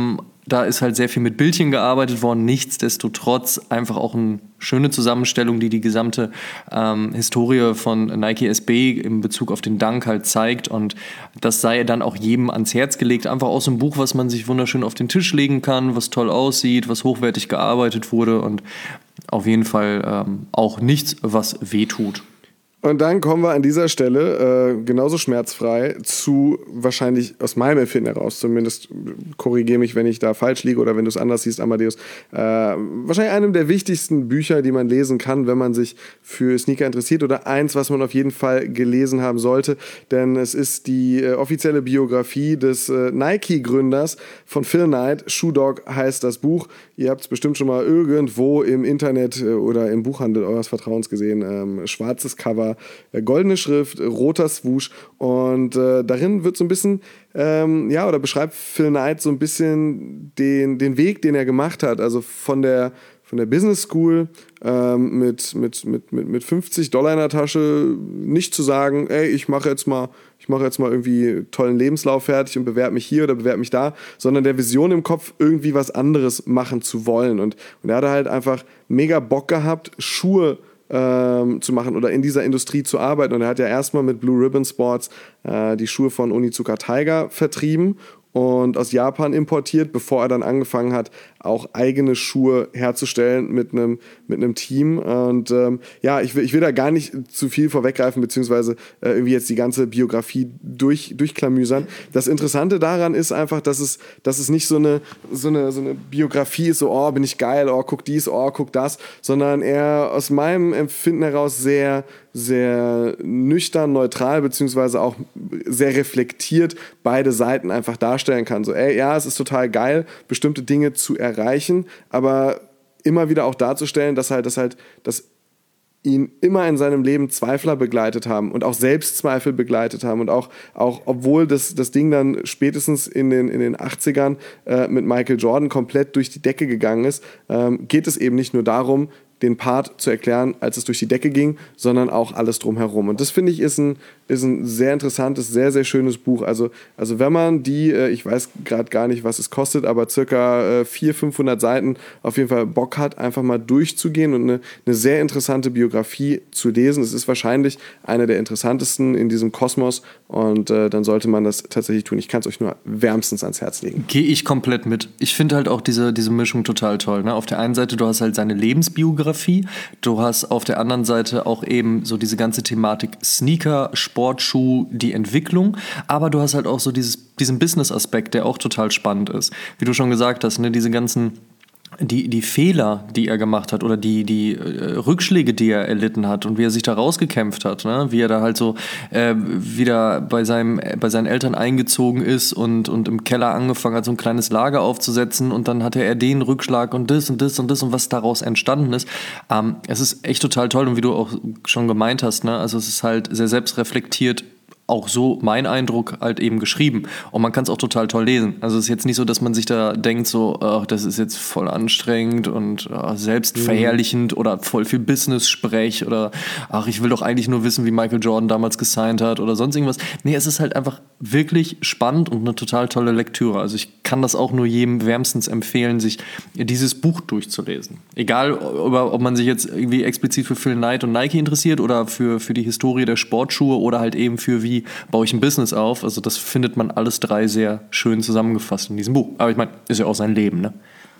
da ist halt sehr viel mit Bildchen gearbeitet worden. Nichtsdestotrotz einfach auch eine schöne Zusammenstellung, die die gesamte ähm, Historie von Nike S B in Bezug auf den Dunk halt zeigt. Und das sei dann auch jedem ans Herz gelegt. Einfach aus dem Buch, was man sich wunderschön auf den Tisch legen kann, was toll aussieht, was hochwertig gearbeitet wurde und auf jeden Fall ähm, auch nichts, was wehtut. Und dann kommen wir an dieser Stelle äh, genauso schmerzfrei zu, wahrscheinlich aus meinem Empfinden heraus, zumindest korrigiere mich, wenn ich da falsch liege oder wenn du es anders siehst, Amadeus, äh, wahrscheinlich einem der wichtigsten Bücher, die man lesen kann, wenn man sich für Sneaker interessiert, oder eins, was man auf jeden Fall gelesen haben sollte, denn es ist die äh, offizielle Biografie des äh, Nike-Gründers von Phil Knight. Shoe Dog heißt das Buch. Ihr habt es bestimmt schon mal irgendwo im Internet äh, oder im Buchhandel eures Vertrauens gesehen. Ähm, schwarzes Cover, goldene Schrift, roter Swoosh, und äh, darin wird so ein bisschen, ähm, ja, oder beschreibt Phil Knight so ein bisschen den, den Weg, den er gemacht hat, also von der, von der Business School ähm, mit, mit, mit, mit, mit fünfzig Dollar in der Tasche nicht zu sagen, ey, ich mache jetzt mal ich mache jetzt mal irgendwie einen tollen Lebenslauf fertig und bewerbe mich hier oder bewerbe mich da, sondern der Vision im Kopf, irgendwie was anderes machen zu wollen, und, und er hatte halt einfach mega Bock gehabt, Schuhe Ähm, zu machen oder in dieser Industrie zu arbeiten. Und er hat ja erstmal mit Blue Ribbon Sports äh, die Schuhe von Onitsuka Tiger vertrieben und aus Japan importiert, bevor er dann angefangen hat, auch eigene Schuhe herzustellen mit einem mit einem Team. Und ähm, ja, ich will, ich will da gar nicht zu viel vorweggreifen, beziehungsweise äh, irgendwie jetzt die ganze Biografie durch, durchklamüsern. Das Interessante daran ist einfach, dass es, dass es nicht so eine, so, eine, so eine Biografie ist, so, oh, bin ich geil, oh, guck dies, oh, guck das, sondern er aus meinem Empfinden heraus sehr, sehr nüchtern, neutral, beziehungsweise auch sehr reflektiert beide Seiten einfach darstellen kann. So, ey, ja, es ist total geil, bestimmte Dinge zu erreichen, aber immer wieder auch darzustellen, dass halt, dass halt, dass ihn immer in seinem Leben Zweifler begleitet haben und auch Selbstzweifel begleitet haben, und auch, auch obwohl das, das Ding dann spätestens in den, in den achtzigern äh, mit Michael Jordan komplett durch die Decke gegangen ist, ähm, geht es eben nicht nur darum, den Part zu erklären, als es durch die Decke ging, sondern auch alles drumherum. Und das, finde ich, ist ein, ist ein sehr interessantes, sehr, sehr schönes Buch. Also, also wenn man die, äh, ich weiß gerade gar nicht, was es kostet, aber circa äh, vierhundert, fünfhundert Seiten auf jeden Fall Bock hat, einfach mal durchzugehen und eine, eine sehr interessante Biografie zu lesen. Es ist wahrscheinlich eine der interessantesten in diesem Kosmos, und äh, dann sollte man das tatsächlich tun. Ich kann es euch nur wärmstens ans Herz legen. Gehe ich komplett mit. Ich finde halt auch diese, diese Mischung total toll. Ne? Auf der einen Seite, du hast halt seine Lebensbiografie, du hast auf der anderen Seite auch eben so diese ganze Thematik Sneaker, Sportschuh, die Entwicklung, aber du hast halt auch so dieses, diesen Business-Aspekt, der auch total spannend ist. Wie du schon gesagt hast, ne, diese ganzen Die, die Fehler, die er gemacht hat, oder die, die äh, Rückschläge, die er erlitten hat und wie er sich da rausgekämpft hat, ne? Wie er da halt so äh, wieder bei, seinem, bei seinen Eltern eingezogen ist und, und im Keller angefangen hat, so ein kleines Lager aufzusetzen, und dann hatte er den Rückschlag und das und das und das und was daraus entstanden ist. Ähm, es ist echt total toll, und wie du auch schon gemeint hast, ne? Also es ist halt sehr selbstreflektiert, auch so mein Eindruck, halt eben geschrieben. Und man kann es auch total toll lesen. Also es ist jetzt nicht so, dass man sich da denkt, so, oh, das ist jetzt voll anstrengend und oh, selbstverherrlichend mhm. oder voll viel Business-Sprech oder ach, ich will doch eigentlich nur wissen, wie Michael Jordan damals gesigned hat oder sonst irgendwas. Nee, es ist halt einfach wirklich spannend und eine total tolle Lektüre. Also ich kann das auch nur jedem wärmstens empfehlen, sich dieses Buch durchzulesen. Egal, ob man sich jetzt irgendwie explizit für Phil Knight und Nike interessiert oder für, für die Historie der Sportschuhe oder halt eben für wie baue ich ein Business auf. Also das findet man alles drei sehr schön zusammengefasst in diesem Buch. Aber ich meine, ist ja auch sein Leben, ne?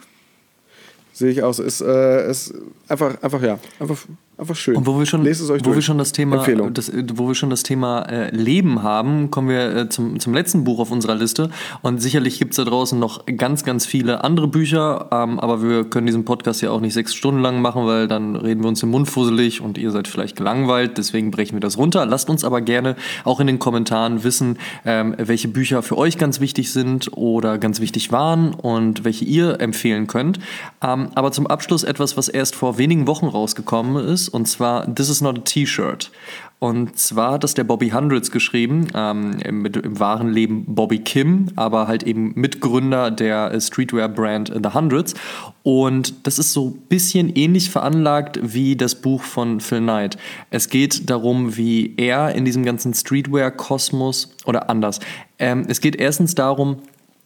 Sehe ich aus. Ist, äh, ist einfach, einfach, ja, einfach, einfach schön. Und wo wir schon, Lest es euch wo durch. wir schon das Thema, das, wo wir schon das Thema äh, Leben haben, kommen wir äh, zum, zum letzten Buch auf unserer Liste. Und sicherlich gibt es da draußen noch ganz, ganz viele andere Bücher. Ähm, aber wir können diesen Podcast ja auch nicht sechs Stunden lang machen, weil dann reden wir uns im Mund fusselig und ihr seid vielleicht gelangweilt. Deswegen brechen wir das runter. Lasst uns aber gerne auch in den Kommentaren wissen, ähm, welche Bücher für euch ganz wichtig sind oder ganz wichtig waren und welche ihr empfehlen könnt. Ähm, aber zum Abschluss etwas, was erst vor wenigen Wochen rausgekommen ist. Und zwar This is not a T-Shirt. Und zwar hat das der Bobby Hundreds geschrieben, ähm, im, im wahren Leben Bobby Kim, aber halt eben Mitgründer der Streetwear-Brand The Hundreds. Und das ist so ein bisschen ähnlich veranlagt wie das Buch von Phil Knight. Es geht darum, wie er in diesem ganzen Streetwear-Kosmos, oder anders. Ähm, es geht erstens darum,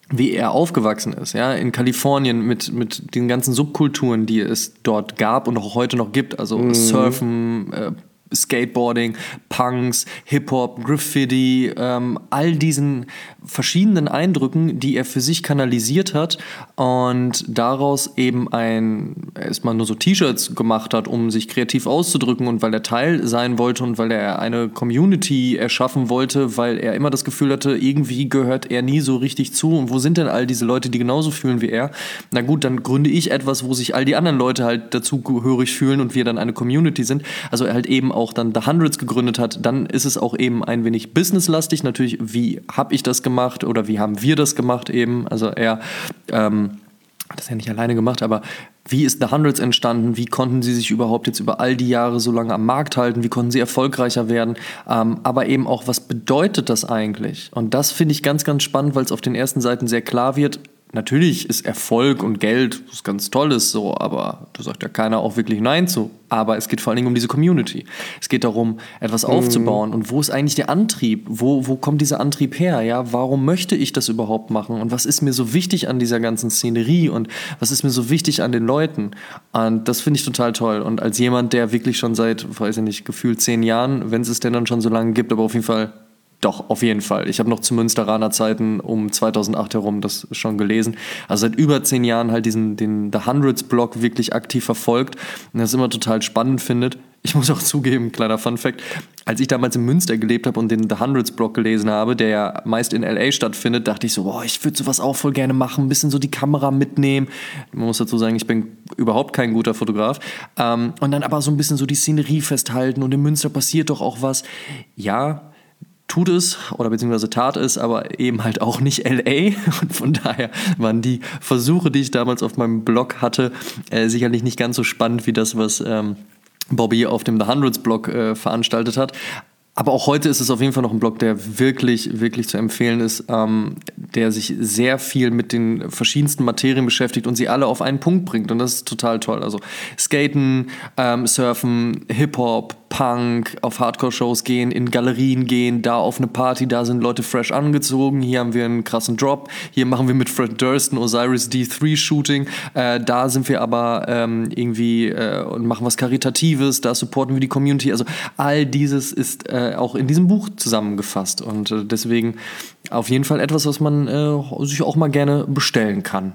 wie er aufgewachsen ist, ja, in Kalifornien mit, mit den ganzen Subkulturen, die es dort gab und auch heute noch gibt, also mhm. Surfen, äh, Skateboarding, Punks, Hip-Hop, Graffiti, ähm, all diesen verschiedenen Eindrücken, die er für sich kanalisiert hat und daraus eben ein, erstmal nur so T-Shirts gemacht hat, um sich kreativ auszudrücken und weil er Teil sein wollte und weil er eine Community erschaffen wollte, weil er immer das Gefühl hatte, irgendwie gehört er nie so richtig zu und wo sind denn all diese Leute, die genauso fühlen wie er? Na gut, dann gründe ich etwas, wo sich all die anderen Leute halt dazugehörig fühlen und wir dann eine Community sind. Also er halt eben auch dann The Hundreds gegründet hat, dann ist es auch eben ein wenig businesslastig. Natürlich, wie habe ich das gemacht oder wie haben wir das gemacht eben? Also er ähm, hat das ja nicht alleine gemacht, aber wie ist The Hundreds entstanden? Wie konnten sie sich überhaupt jetzt über all die Jahre so lange am Markt halten? Wie konnten sie erfolgreicher werden? Ähm, aber eben auch, was bedeutet das eigentlich? Und das finde ich ganz, ganz spannend, weil es auf den ersten Seiten sehr klar wird. Natürlich ist Erfolg und Geld was ganz Tolles so, aber da sagt ja keiner auch wirklich Nein zu. Aber es geht vor allen Dingen um diese Community. Es geht darum, etwas aufzubauen. Und wo ist eigentlich der Antrieb? Wo, wo kommt dieser Antrieb her? Ja, warum möchte ich das überhaupt machen? Und was ist mir so wichtig an dieser ganzen Szenerie? Und was ist mir so wichtig an den Leuten? Und das finde ich total toll. Und als jemand, der wirklich schon seit, weiß ich nicht, gefühlt zehn Jahren, wenn es es denn dann schon so lange gibt, aber auf jeden Fall Doch, auf jeden Fall. Ich habe noch zu Münsteraner Zeiten um zweitausendacht herum das schon gelesen. Also seit über zehn Jahren halt diesen den The Hundreds-Blog wirklich aktiv verfolgt und das immer total spannend findet. Ich muss auch zugeben, kleiner Funfact, als ich damals in Münster gelebt habe und den The Hundreds-Blog gelesen habe, der ja meist in L A stattfindet, dachte ich so, boah, ich würde sowas auch voll gerne machen, ein bisschen so die Kamera mitnehmen. Man muss dazu sagen, ich bin überhaupt kein guter Fotograf. Ähm, und dann aber so ein bisschen so die Szenerie festhalten und in Münster passiert doch auch was. Ja, tut es oder beziehungsweise tat es, aber eben halt auch nicht L A und von daher waren die Versuche, die ich damals auf meinem Blog hatte, äh, sicherlich nicht ganz so spannend wie das, was ähm, Bobby auf dem The Hundreds Blog äh, veranstaltet hat. Aber auch heute ist es auf jeden Fall noch ein Blog, der wirklich, wirklich zu empfehlen ist, ähm, der sich sehr viel mit den verschiedensten Materien beschäftigt und sie alle auf einen Punkt bringt. Und das ist total toll. Also Skaten, ähm, Surfen, Hip-Hop, Punk, auf Hardcore-Shows gehen, in Galerien gehen, da auf eine Party, da sind Leute fresh angezogen, hier haben wir einen krassen Drop, hier machen wir mit Fred Durst ein Osiris D drei Shooting, äh, da sind wir aber ähm, irgendwie äh, und machen was Karitatives, da supporten wir die Community. Also all dieses ist äh, auch in diesem Buch zusammengefasst und äh, deswegen auf jeden Fall etwas, was man äh, sich auch mal gerne bestellen kann.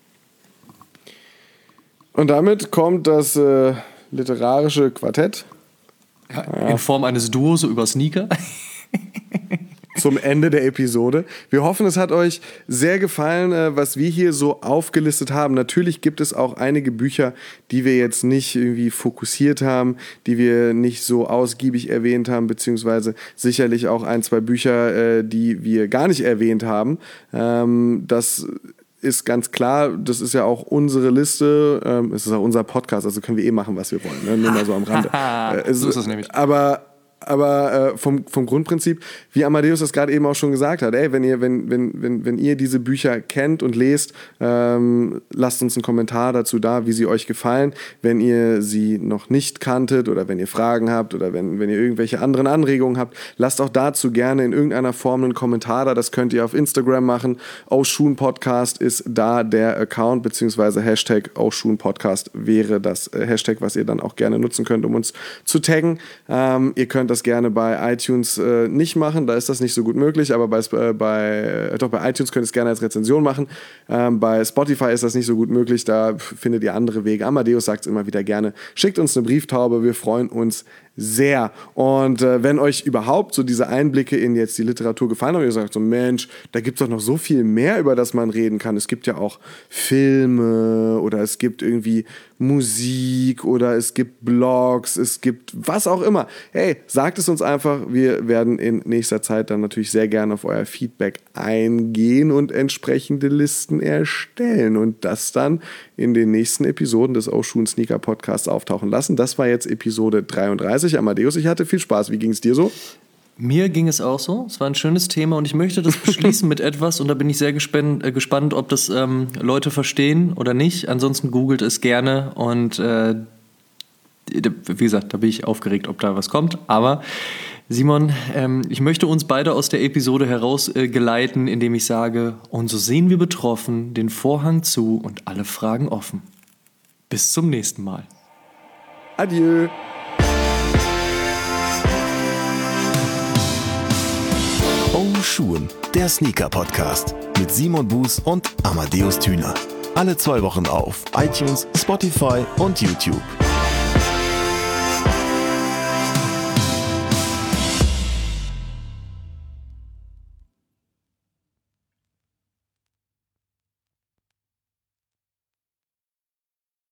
Und damit kommt das äh, literarische Quartett ja, in Form eines Duos so über Sneaker zum Ende der Episode. Wir hoffen, es hat euch sehr gefallen, was wir hier so aufgelistet haben. Natürlich gibt es auch einige Bücher, die wir jetzt nicht irgendwie fokussiert haben, die wir nicht so ausgiebig erwähnt haben, beziehungsweise sicherlich auch ein, zwei Bücher, die wir gar nicht erwähnt haben. Das ist ganz klar, das ist ja auch unsere Liste, es ist auch unser Podcast, also können wir eh machen, was wir wollen, ne? Nur mal so am Rande. So ist das nämlich. Aber Aber äh, vom, vom Grundprinzip, wie Amadeus das gerade eben auch schon gesagt hat, ey, wenn ihr, wenn, wenn, wenn, wenn ihr diese Bücher kennt und lest, ähm, lasst uns einen Kommentar dazu da, wie sie euch gefallen. Wenn ihr sie noch nicht kanntet oder wenn ihr Fragen habt oder wenn, wenn ihr irgendwelche anderen Anregungen habt, lasst auch dazu gerne in irgendeiner Form einen Kommentar da. Das könnt ihr auf Instagram machen. Oshun Podcast ist da der Account, beziehungsweise Hashtag Oshun Podcast wäre das Hashtag, was ihr dann auch gerne nutzen könnt, um uns zu taggen. Ähm, ihr könnt das gerne bei iTunes äh, nicht machen, da ist das nicht so gut möglich, aber bei, äh, bei, äh, doch bei iTunes könnt ihr es gerne als Rezension machen. Ähm, bei Spotify ist das nicht so gut möglich, da findet ihr andere Wege. Amadeus sagt es immer wieder gerne, schickt uns eine Brieftaube, wir freuen uns sehr. Und äh, wenn euch überhaupt so diese Einblicke in jetzt die Literatur gefallen haben, ihr sagt so, Mensch, da gibt es doch noch so viel mehr, über das man reden kann. Es gibt ja auch Filme oder es gibt irgendwie Musik oder es gibt Blogs, es gibt was auch immer. Hey, sagt es uns einfach. Wir werden in nächster Zeit dann natürlich sehr gerne auf euer Feedback eingehen und entsprechende Listen erstellen und das dann in den nächsten Episoden des Oshun Sneaker Podcasts auftauchen lassen. Das war jetzt Episode dreiunddreißig. Amadeus, ich hatte viel Spaß. Wie ging es dir so? Mir ging es auch so. Es war ein schönes Thema und ich möchte das beschließen mit etwas und da bin ich sehr gespannt, äh, gespannt ob das ähm, Leute verstehen oder nicht. Ansonsten googelt es gerne und äh, wie gesagt, da bin ich aufgeregt, ob da was kommt. Aber Simon, ähm, ich möchte uns beide aus der Episode herausgeleiten, äh, indem ich sage, und so sehen wir betroffen den Vorhang zu und alle Fragen offen. Bis zum nächsten Mal. Adieu. Oh Schuhen, der Sneaker-Podcast mit Simon Buß und Amadeus Thüner. Alle zwei Wochen auf iTunes, Spotify und YouTube.